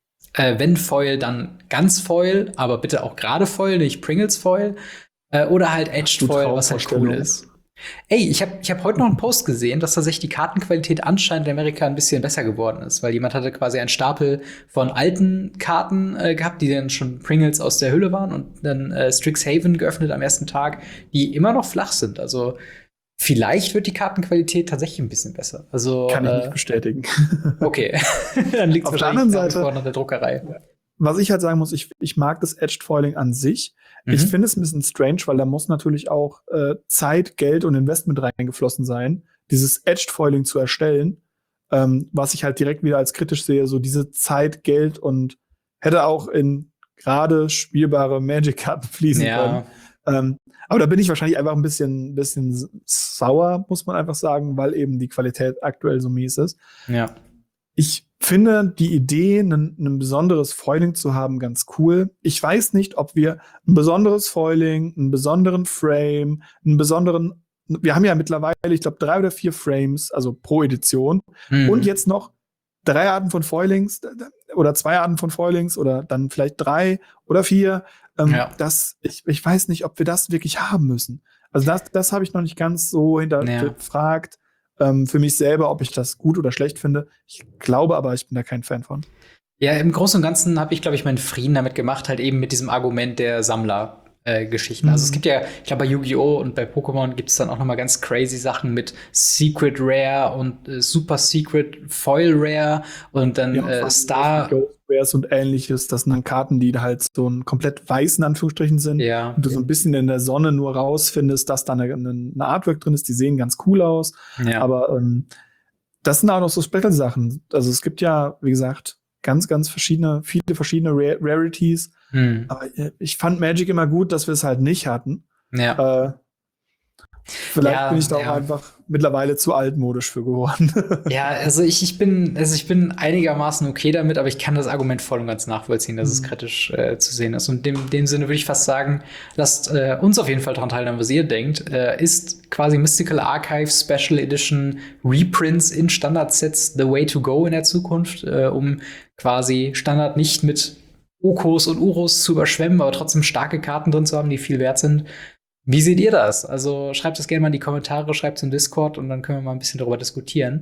äh, wenn Foil, dann ganz Foil, aber bitte auch gerade Foil, nicht Pringles Foil. Äh, oder halt Edged Du Foil, was halt cool Traumvorstellung. ist. Ey, ich habe ich hab heute noch einen Post gesehen, dass tatsächlich die Kartenqualität anscheinend in Amerika ein bisschen besser geworden ist, weil jemand hatte quasi einen Stapel von alten Karten äh, gehabt, die dann schon Pringles aus der Hülle waren und dann äh, Strixhaven geöffnet am ersten Tag, die immer noch flach sind. Also vielleicht wird die Kartenqualität tatsächlich ein bisschen besser. Also Kann ich äh, nicht bestätigen. okay, dann liegt es Auf der wahrscheinlich anderen nach wie Seite- vor an der Druckerei. Was ich halt sagen muss, ich, ich mag das Edged Foiling an sich. Mhm. Ich finde es ein bisschen strange, weil da muss natürlich auch äh, Zeit, Geld und Investment reingeflossen sein, dieses Edged Foiling zu erstellen. Ähm, was ich halt direkt wieder als kritisch sehe, so diese Zeit, Geld und hätte auch in gerade spielbare Magic-Karten fließen Ja, können. Ähm, aber da bin ich wahrscheinlich einfach ein bisschen, bisschen sauer, muss man einfach sagen, weil eben die Qualität aktuell so mies ist. ja. Ich finde die Idee, ein, ein besonderes Foiling zu haben, ganz cool. Ich weiß nicht, ob wir ein besonderes Foiling, einen besonderen Frame, einen besonderen. Wir haben ja mittlerweile, ich glaube, drei oder vier Frames, also pro Edition. Mhm. Und jetzt noch drei Arten von Foilings oder zwei Arten von Foilings oder dann vielleicht drei oder vier. Ähm, Ja. das, ich, ich weiß nicht, ob wir das wirklich haben müssen. Also das, das habe ich noch nicht ganz so hinterfragt. Ähm, für mich selber, ob ich das gut oder schlecht finde. Ich glaube aber, ich bin da kein Fan von. Ja, im Großen und Ganzen habe ich, glaube ich, meinen Frieden damit gemacht, halt eben mit diesem Argument der Sammler-Geschichten. Mhm. Also es gibt ja, ich glaube, bei Yu-Gi-Oh! Und bei Pokémon gibt es dann auch noch mal ganz crazy Sachen mit Secret Rare und äh, Super Secret Foil Rare und dann Ja, äh, Star. Ghost Rares und ähnliches, das sind dann Karten, die halt so einen komplett weißen Anführungsstrichen sind. Ja, Und du so ein bisschen in der Sonne nur rausfindest, dass da eine, eine Artwork drin ist, die sehen ganz cool aus. ja. Aber ähm, das sind auch noch so Special-Sachen. Also es gibt ja, wie gesagt, ganz, ganz verschiedene, viele verschiedene Ra Rarities. Hm. Aber äh, ich fand Magic immer gut, dass wir es halt nicht hatten. Ja. Äh, vielleicht Ja, bin ich da auch ja. einfach mittlerweile zu altmodisch für geworden. Ja, also ich, ich bin, also ich bin einigermaßen okay damit, aber ich kann das Argument voll und ganz nachvollziehen, dass es Mhm. kritisch äh, zu sehen ist. Und in dem, dem Sinne würde ich fast sagen, lasst äh, uns auf jeden Fall daran teilnehmen, was ihr denkt. Äh, ist quasi Mystical Archive Special Edition Reprints in Standardsets the way to go in der Zukunft, äh, um quasi Standard nicht mit Okos und Uros zu überschwemmen, aber trotzdem starke Karten drin zu haben, die viel wert sind. Wie seht ihr das? Also schreibt es gerne mal in die Kommentare, schreibt es im Discord und dann können wir mal ein bisschen darüber diskutieren.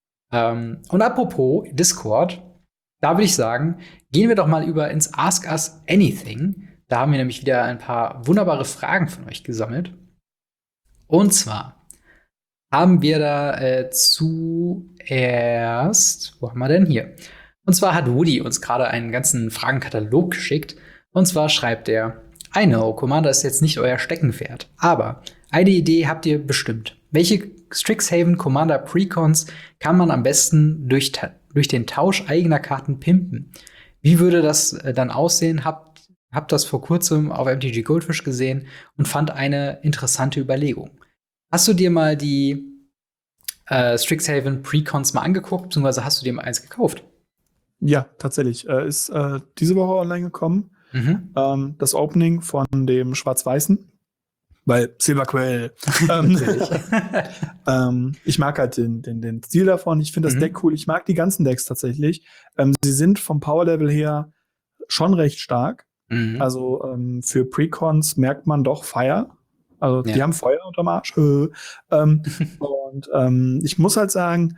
Ähm, und apropos Discord, da würde ich sagen, gehen wir doch mal über ins Ask Us Anything. Da haben wir nämlich wieder ein paar wunderbare Fragen von euch gesammelt. Und zwar haben wir da äh, zuerst, wo haben wir denn hier? Und zwar hat Woody uns gerade einen ganzen Fragenkatalog geschickt. Und zwar schreibt er: I know, Commander ist jetzt nicht euer Steckenpferd, aber eine Idee habt ihr bestimmt. Welche Strixhaven Commander Precons kann man am besten durch, durch den Tausch eigener Karten pimpen? Wie würde das äh, dann aussehen? Habt, habt das vor kurzem auf M T G Goldfish gesehen und fand eine interessante Überlegung. Hast du dir mal die äh, Strixhaven Precons mal angeguckt, beziehungsweise hast du dir mal eins gekauft? Ja, tatsächlich. Äh, ist äh, diese Woche online gekommen. Mhm. Ähm, das Opening von dem Schwarz-Weißen. Weil Silverquell. ähm, Natürlich. ähm, ich mag halt den, den, den Stil davon. Ich finde das Mhm. Deck cool. Ich mag die ganzen Decks tatsächlich. Ähm, sie sind vom Power-Level her schon recht stark. Mhm. Also ähm, für Precons merkt man doch Fire. Also die Ja. haben Feuer unterm Arsch. Äh, ähm, und ähm, ich muss halt sagen,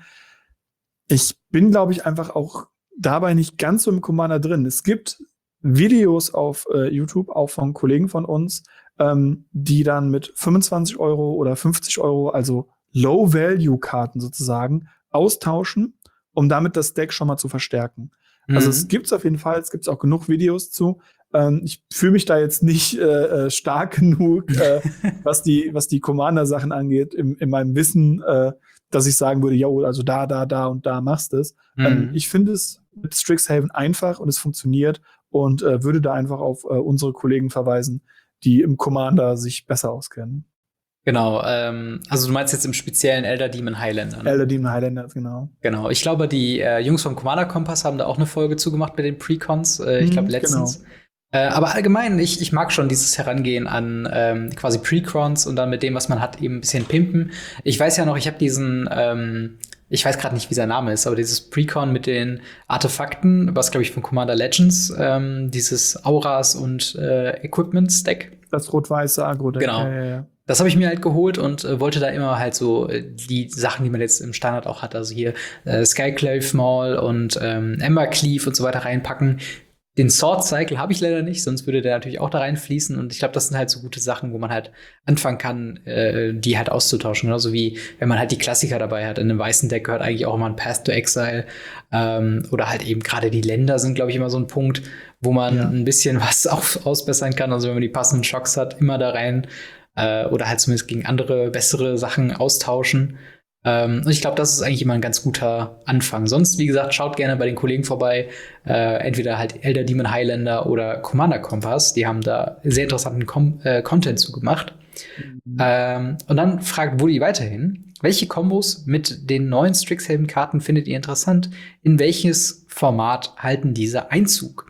ich bin, glaube ich, einfach auch dabei nicht ganz so im Commander drin. Es gibt Videos auf äh, YouTube, auch von Kollegen von uns, ähm, die dann mit fünfundzwanzig Euro oder fünfzig Euro, also Low-Value-Karten sozusagen, austauschen, um damit das Deck schon mal zu verstärken. Also es Mhm. gibt's auf jeden Fall, es gibt auch genug Videos zu. Ähm, ich fühle mich da jetzt nicht äh, äh, stark genug, äh, was die, was die Commander-Sachen angeht, im, in meinem Wissen, äh, dass ich sagen würde, jo, also da, da, da und da machst es. Ähm, Mhm. ich finde es mit Strixhaven einfach und es funktioniert und äh, würde da einfach auf äh, unsere Kollegen verweisen, die im Commander sich besser auskennen. Genau, ähm, also du meinst jetzt im speziellen Elder Demon Highlander, ne? Elder Demon Highlanders, genau. Genau. Ich glaube, die äh, Jungs vom Commander Kompass haben da auch eine Folge zugemacht mit den Precons, äh, ich glaube Mhm, genau. letztens. Äh, aber allgemein, ich, ich mag schon dieses Herangehen an ähm, quasi Precons und dann mit dem, was man hat, eben ein bisschen pimpen. Ich weiß ja noch, ich habe diesen, ähm, ich weiß gerade nicht, wie sein Name ist, aber dieses Precon mit den Artefakten, was glaube ich von Commander Legends, ähm, dieses Auras und äh, Equipments Deck. Das rot-weiße Agro-Deck. Ja, Genau. ja, ja. Das habe ich mir halt geholt und äh, wollte da immer halt so äh, die Sachen, die man jetzt im Standard auch hat, also hier äh, Skyclave Maul und ähm, Embercleave und so weiter reinpacken. Den Sword Cycle habe ich leider nicht, sonst würde der natürlich auch da reinfließen. Und ich glaube, das sind halt so gute Sachen, wo man halt anfangen kann, äh, die halt auszutauschen. Genauso wie wenn man halt die Klassiker dabei hat. In einem weißen Deck gehört eigentlich auch immer ein Path to Exile. Ähm, oder halt eben gerade die Länder sind, glaube ich, immer so ein Punkt, wo man Ja. ein bisschen was auf, ausbessern kann. Also wenn man die passenden Schocks hat, immer da rein. Äh, oder halt zumindest gegen andere, bessere Sachen austauschen. Ähm, und ich glaube, das ist eigentlich immer ein ganz guter Anfang. Sonst, wie gesagt, schaut gerne bei den Kollegen vorbei. Äh, entweder halt Elder Demon Highlander oder Commander Kompass. Die haben da sehr interessanten Com äh, Content zu gemacht. Mhm. Ähm, und dann fragt Woody weiterhin, welche Kombos mit den neuen Strixhaven-Karten findet ihr interessant? In welches Format halten diese Einzug?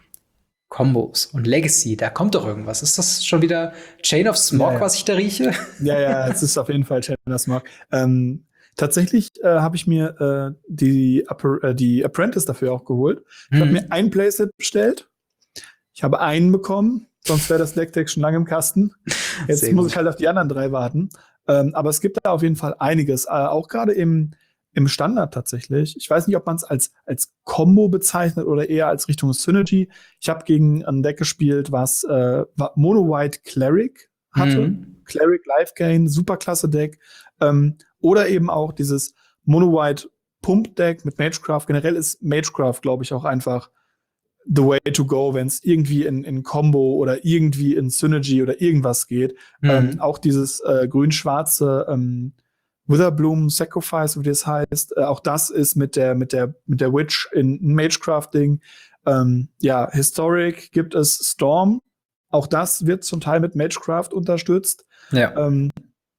Kombos und Legacy, da kommt doch irgendwas. Ist das schon wieder Chain of Smog, Ja, ja. was ich da rieche? Ja, ja, es ist auf jeden Fall Chandler Smog. Ähm, tatsächlich äh, habe ich mir äh, die, Appar äh, die Apprentice dafür auch geholt. Ich habe Mhm. mir ein Playset bestellt. Ich habe einen bekommen, sonst wäre das Deck schon lange im Kasten. Jetzt Sehr muss gut. ich halt auf die anderen drei warten. Ähm, aber es gibt da auf jeden Fall einiges, äh, auch gerade im, im Standard tatsächlich. Ich weiß nicht, ob man es als, als Combo bezeichnet oder eher als Richtung Synergy. Ich habe gegen ein Deck gespielt, was äh, Mono-White Cleric hatte. Mhm. Cleric Life Gain, super klasse Deck. Ähm, oder eben auch dieses Mono-White Pump Deck mit Magecraft. Generell ist Magecraft, glaube ich, auch einfach the way to go, wenn es irgendwie in, in Combo oder irgendwie in Synergy oder irgendwas geht. Mhm. Ähm, auch dieses äh, grün-schwarze ähm, Witherbloom Sacrifice, wie das heißt, äh, auch das ist mit der, mit der, mit der Witch in Magecraft-Ding. Ähm, ja, Historic gibt es Storm. Auch das wird zum Teil mit Magecraft unterstützt. Ja. Ähm,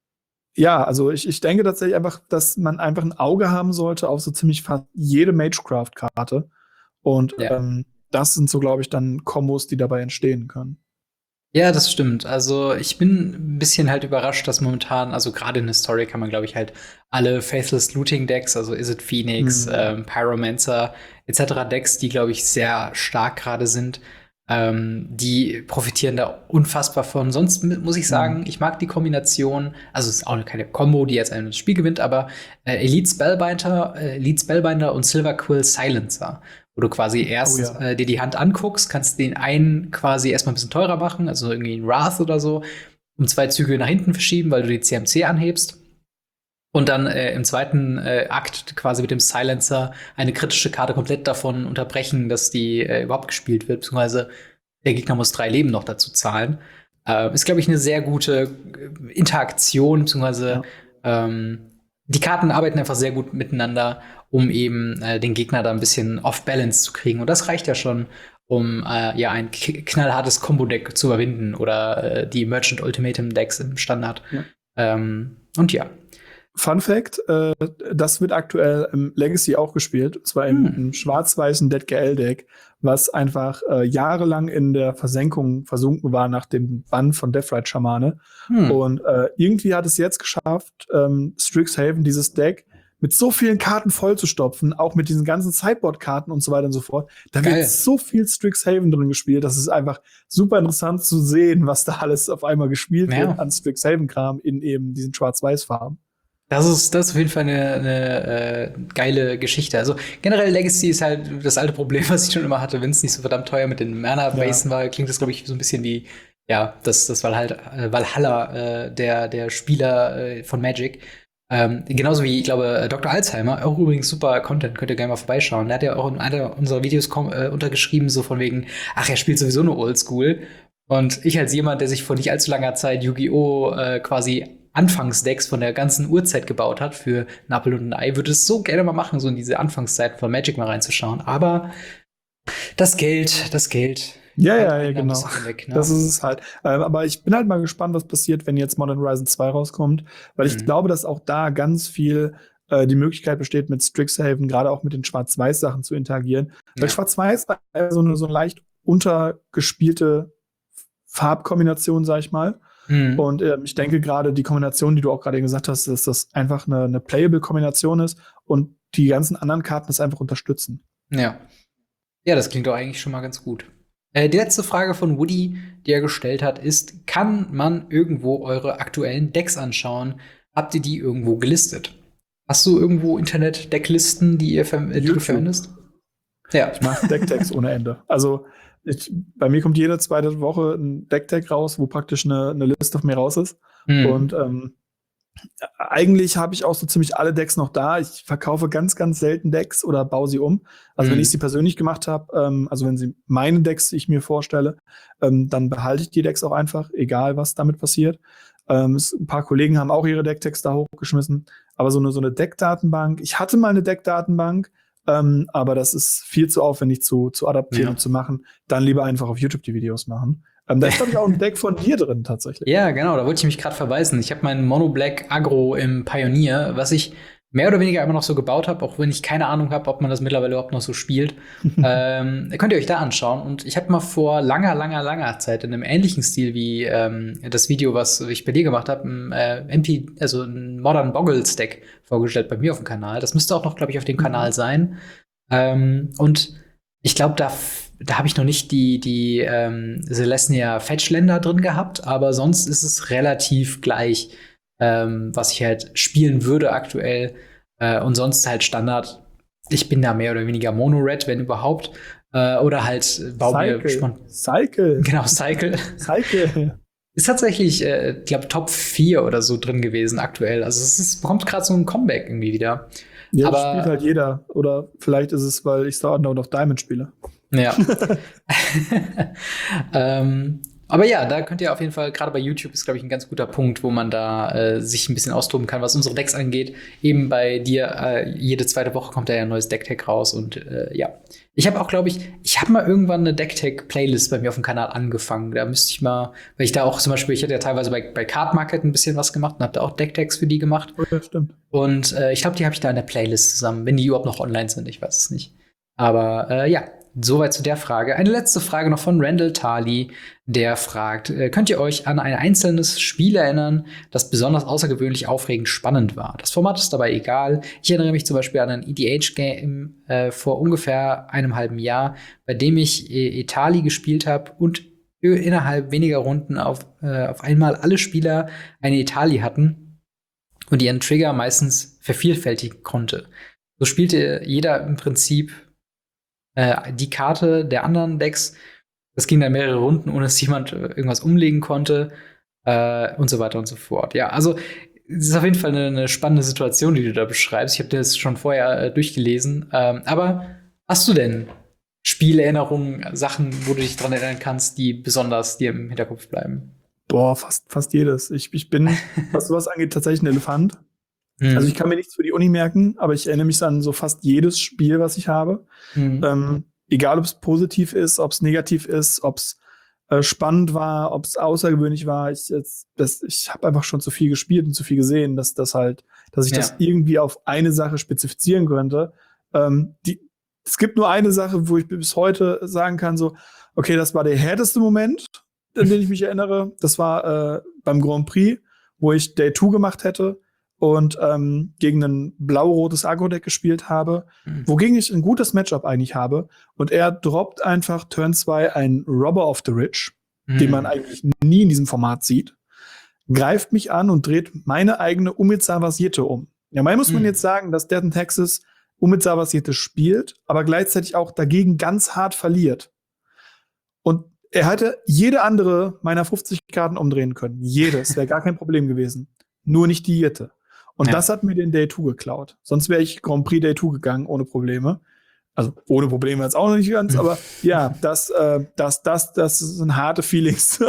ja, also ich, ich denke tatsächlich einfach, dass man einfach ein Auge haben sollte auf so ziemlich fast jede Magecraft-Karte. Und Ja. ähm, das sind so, glaube ich, dann Kombos, die dabei entstehen können. Ja, das stimmt. Also ich bin ein bisschen halt überrascht, dass momentan, also gerade in der Story kann man, glaube ich, halt alle Faithless Looting Decks, also Is It Phoenix, Mhm. ähm, Pyromancer et cetera Decks, die, glaube ich, sehr stark gerade sind, ähm, die profitieren da unfassbar von. Sonst mu- muss ich sagen, Mhm. ich mag die Kombination, also es ist auch keine Combo, die jetzt ein Spiel gewinnt, aber äh, Elite Spellbinder, äh, Elite Spellbinder und Silver Quill Silencer, wo du quasi erst Oh ja. äh, dir die Hand anguckst, kannst den einen quasi erstmal ein bisschen teurer machen, also irgendwie ein Wrath oder so, um zwei Züge nach hinten verschieben, weil du die C M C anhebst. Und dann äh, im zweiten äh, Akt quasi mit dem Silencer eine kritische Karte komplett davon unterbrechen, dass die äh, überhaupt gespielt wird, beziehungsweise der Gegner muss drei Leben noch dazu zahlen. Äh, ist, glaube ich, eine sehr gute äh, Interaktion, beziehungsweise Ja. ähm, die Karten arbeiten einfach sehr gut miteinander, um eben äh, den Gegner da ein bisschen off-balance zu kriegen. Und das reicht ja schon, um äh, ja ein k- knallhartes Combo-Deck zu überwinden oder äh, die Merchant Ultimatum Decks im Standard. Ja. Ähm, Und ja. Fun Fact, äh, das wird aktuell im Legacy auch gespielt, und zwar im, Hm. im schwarz-weißen Dead G L-Deck, was einfach äh, jahrelang in der Versenkung versunken war nach dem Bann von Deathrite Schamane. Hm. Und äh, irgendwie hat es jetzt geschafft, ähm, Strixhaven, dieses Deck, mit so vielen Karten vollzustopfen, auch mit diesen ganzen Sideboard-Karten und so weiter und so fort. Da Geil. wird so viel Strixhaven drin gespielt, das ist einfach super interessant zu sehen, was da alles auf einmal gespielt Ja. wird an Strixhaven-Kram in eben diesen Schwarz-Weiß-Farben. Das ist, das ist auf jeden Fall eine, eine äh, geile Geschichte. Also generell Legacy ist halt das alte Problem, was ich schon immer hatte. Wenn es nicht so verdammt teuer mit den Mana-Basen war, klingt das, glaube ich, so ein bisschen wie, ja, das, das Valhalla, äh, Valhalla äh, der, der Spieler äh, von Magic. Ähm, genauso wie, ich glaube, Doktor Alzheimer, auch übrigens super Content, könnt ihr gerne mal vorbeischauen. Der hat ja auch in einer unserer Videos kom- äh, untergeschrieben, so von wegen, ach, er spielt sowieso nur Oldschool. Und ich als jemand, der sich vor nicht allzu langer Zeit Yu-Gi-Oh! Äh, quasi Anfangsdecks von der ganzen Urzeit gebaut hat für ein Apfel und ein Ei, würde es so gerne mal machen, so in diese Anfangszeiten von Magic mal reinzuschauen. Aber das Geld, das Geld. Ja, halt ja, einen ja, ein genau. bisschen weg, ne? Das ist es halt. Ähm, aber ich bin halt mal gespannt, was passiert, wenn jetzt Modern Horizon zwei rauskommt, weil ich Mhm. glaube, dass auch da ganz viel äh, die Möglichkeit besteht, mit Strixhaven, gerade auch mit den Schwarz-Weiß-Sachen zu interagieren. Ja. Weil Schwarz-Weiß war so eine, so eine leicht untergespielte Farbkombination, sag ich mal. Mhm. Und ähm, ich denke gerade die Kombination, die du auch gerade gesagt hast, dass das einfach eine, eine playable Kombination ist und die ganzen anderen Karten das einfach unterstützen. Ja. Ja, das klingt doch eigentlich schon mal ganz gut. Äh, die letzte Frage von Woody, die er gestellt hat, ist: Kann man irgendwo eure aktuellen Decks anschauen? Habt ihr die irgendwo gelistet? Hast du irgendwo Internet-Decklisten, die ihr ver- äh, die du YouTube. verwendest? Ja. Ich mache Decktags ohne Ende. Also ich, bei mir kommt jede zweite Woche ein Decktag raus, wo praktisch eine, eine Liste von mir raus ist. Mhm. Und ähm, eigentlich habe ich auch so ziemlich alle Decks noch da. Ich verkaufe ganz, ganz selten Decks oder baue sie um. Also Mhm. wenn ich sie persönlich gemacht habe, ähm, also wenn sie meine Decks ich mir vorstelle, ähm, dann behalte ich die Decks auch einfach, egal was damit passiert. Ähm, es, ein paar Kollegen haben auch ihre Decktags da hochgeschmissen. Aber so eine, so eine Deckdatenbank, ich hatte mal eine Deckdatenbank, ähm, aber das ist viel zu aufwendig zu, zu adaptieren Ja. und zu machen. Dann lieber einfach auf YouTube die Videos machen. Ähm, da ist, glaube ich, auch ein Deck von dir drin, tatsächlich. Ja, genau, da wollte ich mich gerade verweisen. Ich habe meinen Mono Black Agro im Pioneer, was ich mehr oder weniger immer noch so gebaut habe, auch wenn ich keine Ahnung habe, ob man das mittlerweile überhaupt noch so spielt. ähm, könnt ihr euch da anschauen. Und ich habe mal vor langer, langer, langer Zeit in einem ähnlichen Stil wie ähm, das Video, was ich bei dir gemacht habe, ein äh, M P, also ein Modern Boggles Deck vorgestellt bei mir auf dem Kanal. Das müsste auch noch, glaube ich, auf dem Kanal sein. Ähm, und ich glaube, da Da habe ich noch nicht die, die ähm, Celestia Fetchländer drin gehabt, aber sonst ist es relativ gleich, ähm, was ich halt spielen würde aktuell. Äh, und sonst halt Standard. Ich bin da mehr oder weniger Mono-Red, wenn überhaupt. Äh, oder halt äh, baue mir Cycle. spont- Cycle. Genau, Cycle. Cycle. Ist tatsächlich, äh, glaube Top vier oder so drin gewesen aktuell. Also es ist, bekommt gerade so ein Comeback irgendwie wieder. Ja, Aber- das spielt halt jeder. Oder vielleicht ist es, weil ich Star Unknown of Diamond spiele. Ja. ähm, aber ja, da könnt ihr auf jeden Fall, gerade bei YouTube ist, glaube ich, ein ganz guter Punkt, wo man da äh, sich ein bisschen austoben kann, was unsere Decks angeht. Eben bei dir, äh, jede zweite Woche kommt da ja ein neues Decktag raus. Und äh, ja, ich habe auch, glaube ich, ich habe mal irgendwann eine Decktag-Playlist bei mir auf dem Kanal angefangen. Da müsste ich mal, weil ich da auch zum Beispiel, ich hatte ja teilweise bei, bei Card Market ein bisschen was gemacht und habe da auch Decktags für die gemacht. Oh, ja, stimmt. Und äh, ich glaube, die habe ich da in der Playlist zusammen, wenn die überhaupt noch online sind, ich weiß es nicht. Aber äh, ja, soweit zu der Frage. Eine letzte Frage noch von Randall Tali, der fragt: äh, Könnt ihr euch an ein einzelnes Spiel erinnern, das besonders außergewöhnlich aufregend spannend war? Das Format ist dabei egal. Ich erinnere mich zum Beispiel an ein E D H-Game äh, vor ungefähr einem halben Jahr, bei dem ich äh, Etali gespielt habe und innerhalb weniger Runden auf, äh, auf einmal alle Spieler eine Etali hatten und ihren Trigger meistens vervielfältigen konnte. So spielte jeder im Prinzip äh, die Karte der anderen Decks. Das ging dann mehrere Runden, ohne dass jemand äh, irgendwas umlegen konnte äh, und so weiter und so fort. Ja, also es ist auf jeden Fall eine, eine spannende Situation, die du da beschreibst. Ich habe das schon vorher äh, durchgelesen. Ähm, aber hast du denn Spielerinnerungen, Sachen, wo du dich dran erinnern kannst, die besonders dir im Hinterkopf bleiben? Boah, fast, fast jedes. Ich, ich bin, was sowas angeht, tatsächlich ein Elefant. Mhm. Also ich kann mir nichts für die Uni merken, aber ich erinnere mich an so fast jedes Spiel, was ich habe. Mhm. Ähm, egal, ob es positiv ist, ob es negativ ist, ob es äh, spannend war, ob es außergewöhnlich war. Ich, jetzt, das, ich habe einfach schon zu viel gespielt und zu viel gesehen, dass das halt, dass ich Ja. das irgendwie auf eine Sache spezifizieren könnte. Ähm, die, es gibt nur eine Sache, wo ich bis heute sagen kann, so, okay, das war der härteste Moment, an den ich mich erinnere. Das war äh, beim Grand Prix, wo ich Day zwei gemacht hätte und ähm, gegen ein blau-rotes Agro-Deck gespielt habe, Mhm. wogegen ich ein gutes Matchup eigentlich habe. Und er droppt einfach Turn zwei einen Robber of the Rich, Mhm. den man eigentlich nie in diesem Format sieht, greift mich an und dreht meine eigene Umezawas Jitte um. Ja, mal muss man Mhm. jetzt sagen, dass Dead in Texas Umezawas Jitte spielt, aber gleichzeitig auch dagegen ganz hart verliert. Und er hätte jede andere meiner fünfzig Karten umdrehen können. Jedes, wäre gar kein Problem gewesen. Nur nicht die Jitte. Und Ja. das hat mir den Day zwei geklaut. Sonst wäre ich Grand Prix Day zwei gegangen, ohne Probleme. Also ohne Probleme jetzt auch noch nicht ganz, aber ja, das, äh, das, das, das sind harte Feelings.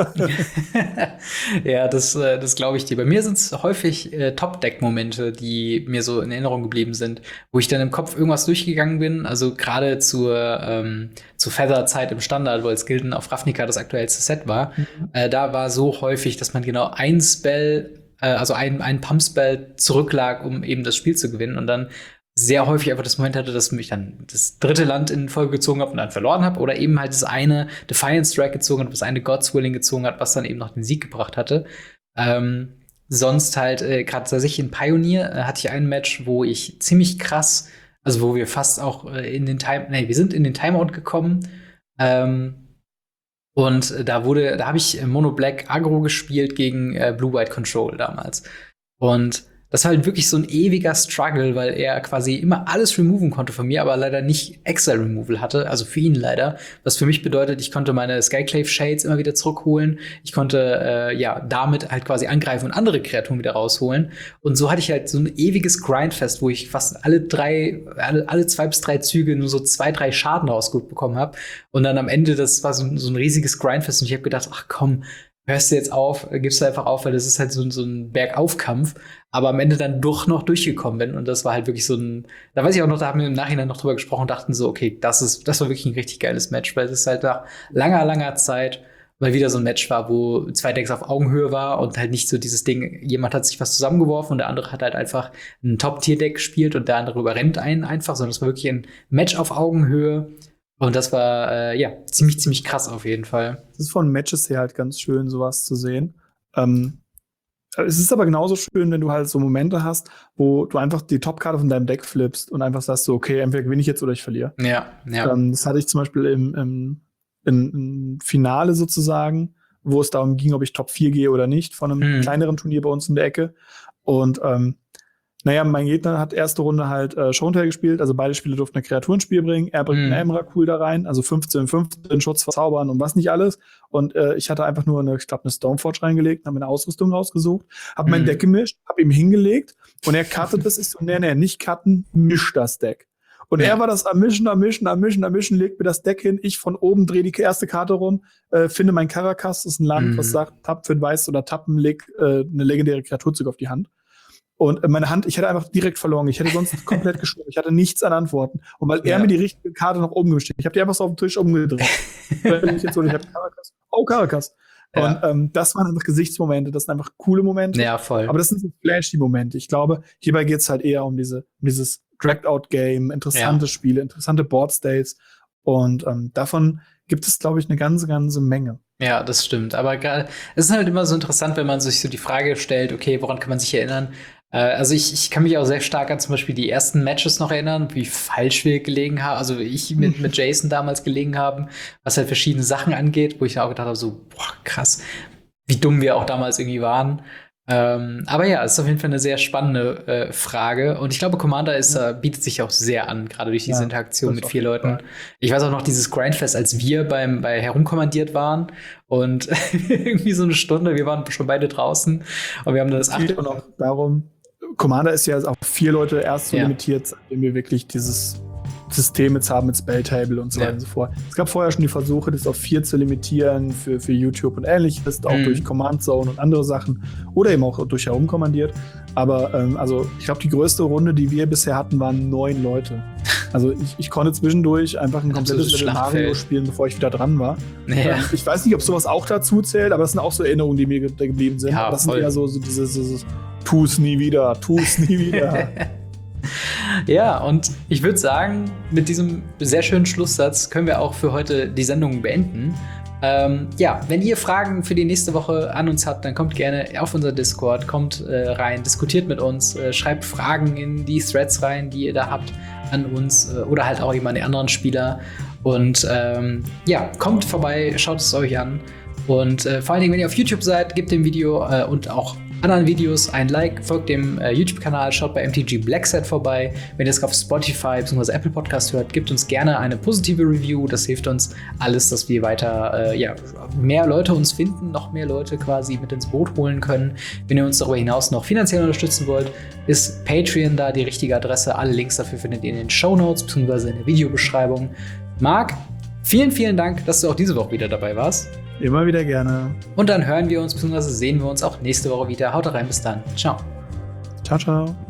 Ja, das, äh, das glaube ich dir. Bei mir sind es häufig äh, Top-Deck-Momente, die mir so in Erinnerung geblieben sind, wo ich dann im Kopf irgendwas durchgegangen bin. Also gerade zur, ähm, zur Feather-Zeit im Standard, wo als Gilden auf Ravnica das aktuellste Set war. Mhm. Äh, da war so häufig, dass man genau ein Spell, äh, also ein, ein Pump-Spell zurücklag, um eben das Spiel zu gewinnen. Und dann sehr häufig einfach das Moment hatte, dass mich dann das dritte Land in Folge gezogen habe und dann verloren habe. Oder eben halt das eine Defiance Strike gezogen hat, das eine God's Willing gezogen hat, was dann eben noch den Sieg gebracht hatte. Ähm, sonst halt, äh, gerade tatsächlich in Pioneer äh, hatte ich ein Match, wo ich ziemlich krass, also wo wir fast auch äh, in den Time, nee, wir sind in den Timeout gekommen. Ähm, und äh, da wurde, da habe ich äh, Mono Black Agro gespielt gegen äh, Blue White Control damals. Und das war halt wirklich so ein ewiger Struggle, weil er quasi immer alles removen konnte von mir, aber leider nicht Exile Removal hatte, also für ihn leider. Was für mich bedeutet, ich konnte meine Skyclave Shades immer wieder zurückholen. Ich konnte äh, ja damit halt quasi angreifen und andere Kreaturen wieder rausholen. Und so hatte ich halt so ein ewiges Grindfest, wo ich fast alle drei, alle, alle zwei bis drei Züge nur so zwei, drei Schaden rausbekommen habe. Und dann am Ende, das war so, so ein riesiges Grindfest. Und ich habe gedacht, ach komm, hörst du jetzt auf, gibst du einfach auf, weil das ist halt so, so ein Bergaufkampf, aber am Ende dann doch noch durchgekommen bin. Und das war halt wirklich so ein, da weiß ich auch noch, da haben wir im Nachhinein noch drüber gesprochen und dachten so, okay, das ist, das war wirklich ein richtig geiles Match, weil es halt nach langer, langer Zeit mal wieder so ein Match war, wo zwei Decks auf Augenhöhe war und halt nicht so dieses Ding, jemand hat sich was zusammengeworfen und der andere hat halt einfach ein Top-Tier-Deck gespielt und der andere überrennt einen einfach, sondern es war wirklich ein Match auf Augenhöhe. Und das war, äh, ja, ziemlich, ziemlich krass auf jeden Fall. Es ist von Matches her halt ganz schön, sowas zu sehen. Ähm, es ist aber genauso schön, wenn du halt so Momente hast, wo du einfach die Topkarte von deinem Deck flippst und einfach sagst so, okay, entweder gewinne ich jetzt oder ich verliere. Ja, ja. Ähm, das hatte ich zum Beispiel im, im, im, im Finale sozusagen, wo es darum ging, ob ich Top vier gehe oder nicht, von einem Mhm. kleineren Turnier bei uns in der Ecke. Und ähm, naja, mein Gegner hat erste Runde halt äh, Showtail gespielt, also beide Spieler durften eine Kreatur ins Spiel bringen. Er bringt Mhm. einen Emrakul da rein, also fünfzehn fünfzehn, Schutz verzaubern und was nicht alles. Und äh, ich hatte einfach nur eine, ich glaube, eine Stoneforge reingelegt, habe mir eine Ausrüstung rausgesucht, habe mein Mhm. Deck gemischt, habe ihm hingelegt und er cuttet das. Ich so, nee, nee, nicht cutten, misch das Deck. Und Ja. er war das am Mischen, am Mischen, am Mischen, am Mischen, legt mir das Deck hin, ich von oben drehe die erste Karte rum, äh, finde mein Caracas, das ist ein Land, Mhm. was sagt, tapp für ein Weiß oder tappen, leg äh, eine legendäre Kreaturzug auf die Hand. Und meine Hand, ich hätte einfach direkt verloren. Ich hätte sonst komplett geschoben. Ich hatte nichts an Antworten. Und weil er Ja. mir die richtige Karte nach oben gestellt hat, ich habe die einfach so auf den Tisch umgedreht. Wenn ich jetzt so, ich habe Caracas. Oh, Caracas. Ja. Und ähm, das waren einfach Gesichtsmomente. Das sind einfach coole Momente. Ja, voll. Aber das sind so flashy Momente. Ich glaube, hierbei geht es halt eher um diese, um dieses Dragged-Out-Game, interessante Ja. Spiele, interessante Board-States. Und ähm, davon gibt es, glaube ich, eine ganze, ganze Menge. Ja, das stimmt. Aber gra- es ist halt immer so interessant, wenn man sich so die Frage stellt, okay, woran kann man sich erinnern? Äh, also ich, ich kann mich auch sehr stark an zum Beispiel die ersten Matches noch erinnern, wie falsch wir gelegen haben. Also ich mit, mit Jason damals gelegen haben, was halt verschiedene Sachen angeht, wo ich dann auch gedacht habe, so, boah, krass, wie dumm wir auch damals irgendwie waren. Ähm, aber ja, es ist auf jeden Fall eine sehr spannende äh, Frage. Und ich glaube, Commander ist, äh, bietet sich auch sehr an, gerade durch diese Ja, Interaktion das mit auf vier jeden Leuten. Fall. Ich weiß auch noch dieses Grindfest, als wir beim bei herumkommandiert waren und irgendwie so eine Stunde, wir waren schon beide draußen und wir haben dann das Es geht achte auch noch darum, Commander ist ja auf vier Leute erst so Ja. limitiert, seitdem wir wirklich dieses System jetzt haben mit Spelltable und so Ja. weiter und so fort. Es gab vorher schon die Versuche, das auf vier zu limitieren für, für YouTube und ähnliches, auch Mhm. durch Command Zone und andere Sachen oder eben auch durch herumkommandiert. Aber ähm, also ich glaube, die größte Runde, die wir bisher hatten, waren neun Leute. Also ich, ich konnte zwischendurch einfach ein komplettes Level Mario spielen, bevor ich wieder dran war. Ja. Ähm, ich weiß nicht, ob sowas auch dazu zählt, aber das sind auch so Erinnerungen, die mir ge geblieben sind. Ja, das sind voll. eher so, so dieses, dieses tu's nie wieder, tu's nie wieder. Ja, und ich würde sagen, mit diesem sehr schönen Schlusssatz können wir auch für heute die Sendung beenden. Ähm, ja, wenn ihr Fragen für die nächste Woche an uns habt, dann kommt gerne auf unser Discord, kommt äh, rein, diskutiert mit uns, äh, schreibt Fragen in die Threads rein, die ihr da habt an uns äh, oder halt auch eben an die anderen Spieler. Und ähm, ja, kommt vorbei, schaut es euch an. Und äh, vor allen Dingen, wenn ihr auf YouTube seid, gebt dem Video äh, und auch anderen Videos ein Like, folgt dem äh, YouTube-Kanal, schaut bei M T G Blackset vorbei. Wenn ihr es auf Spotify bzw. Apple Podcast hört, gebt uns gerne eine positive Review. Das hilft uns alles, dass wir weiter, äh, ja, mehr Leute uns finden, noch mehr Leute quasi mit ins Boot holen können. Wenn ihr uns darüber hinaus noch finanziell unterstützen wollt, ist Patreon da die richtige Adresse. Alle Links dafür findet ihr in den Shownotes bzw. in der Videobeschreibung. Marc, vielen, vielen Dank, dass du auch diese Woche wieder dabei warst. Immer wieder gerne. Und dann hören wir uns bzw. sehen wir uns auch nächste Woche wieder. Haut rein, bis dann. Ciao. Ciao, ciao.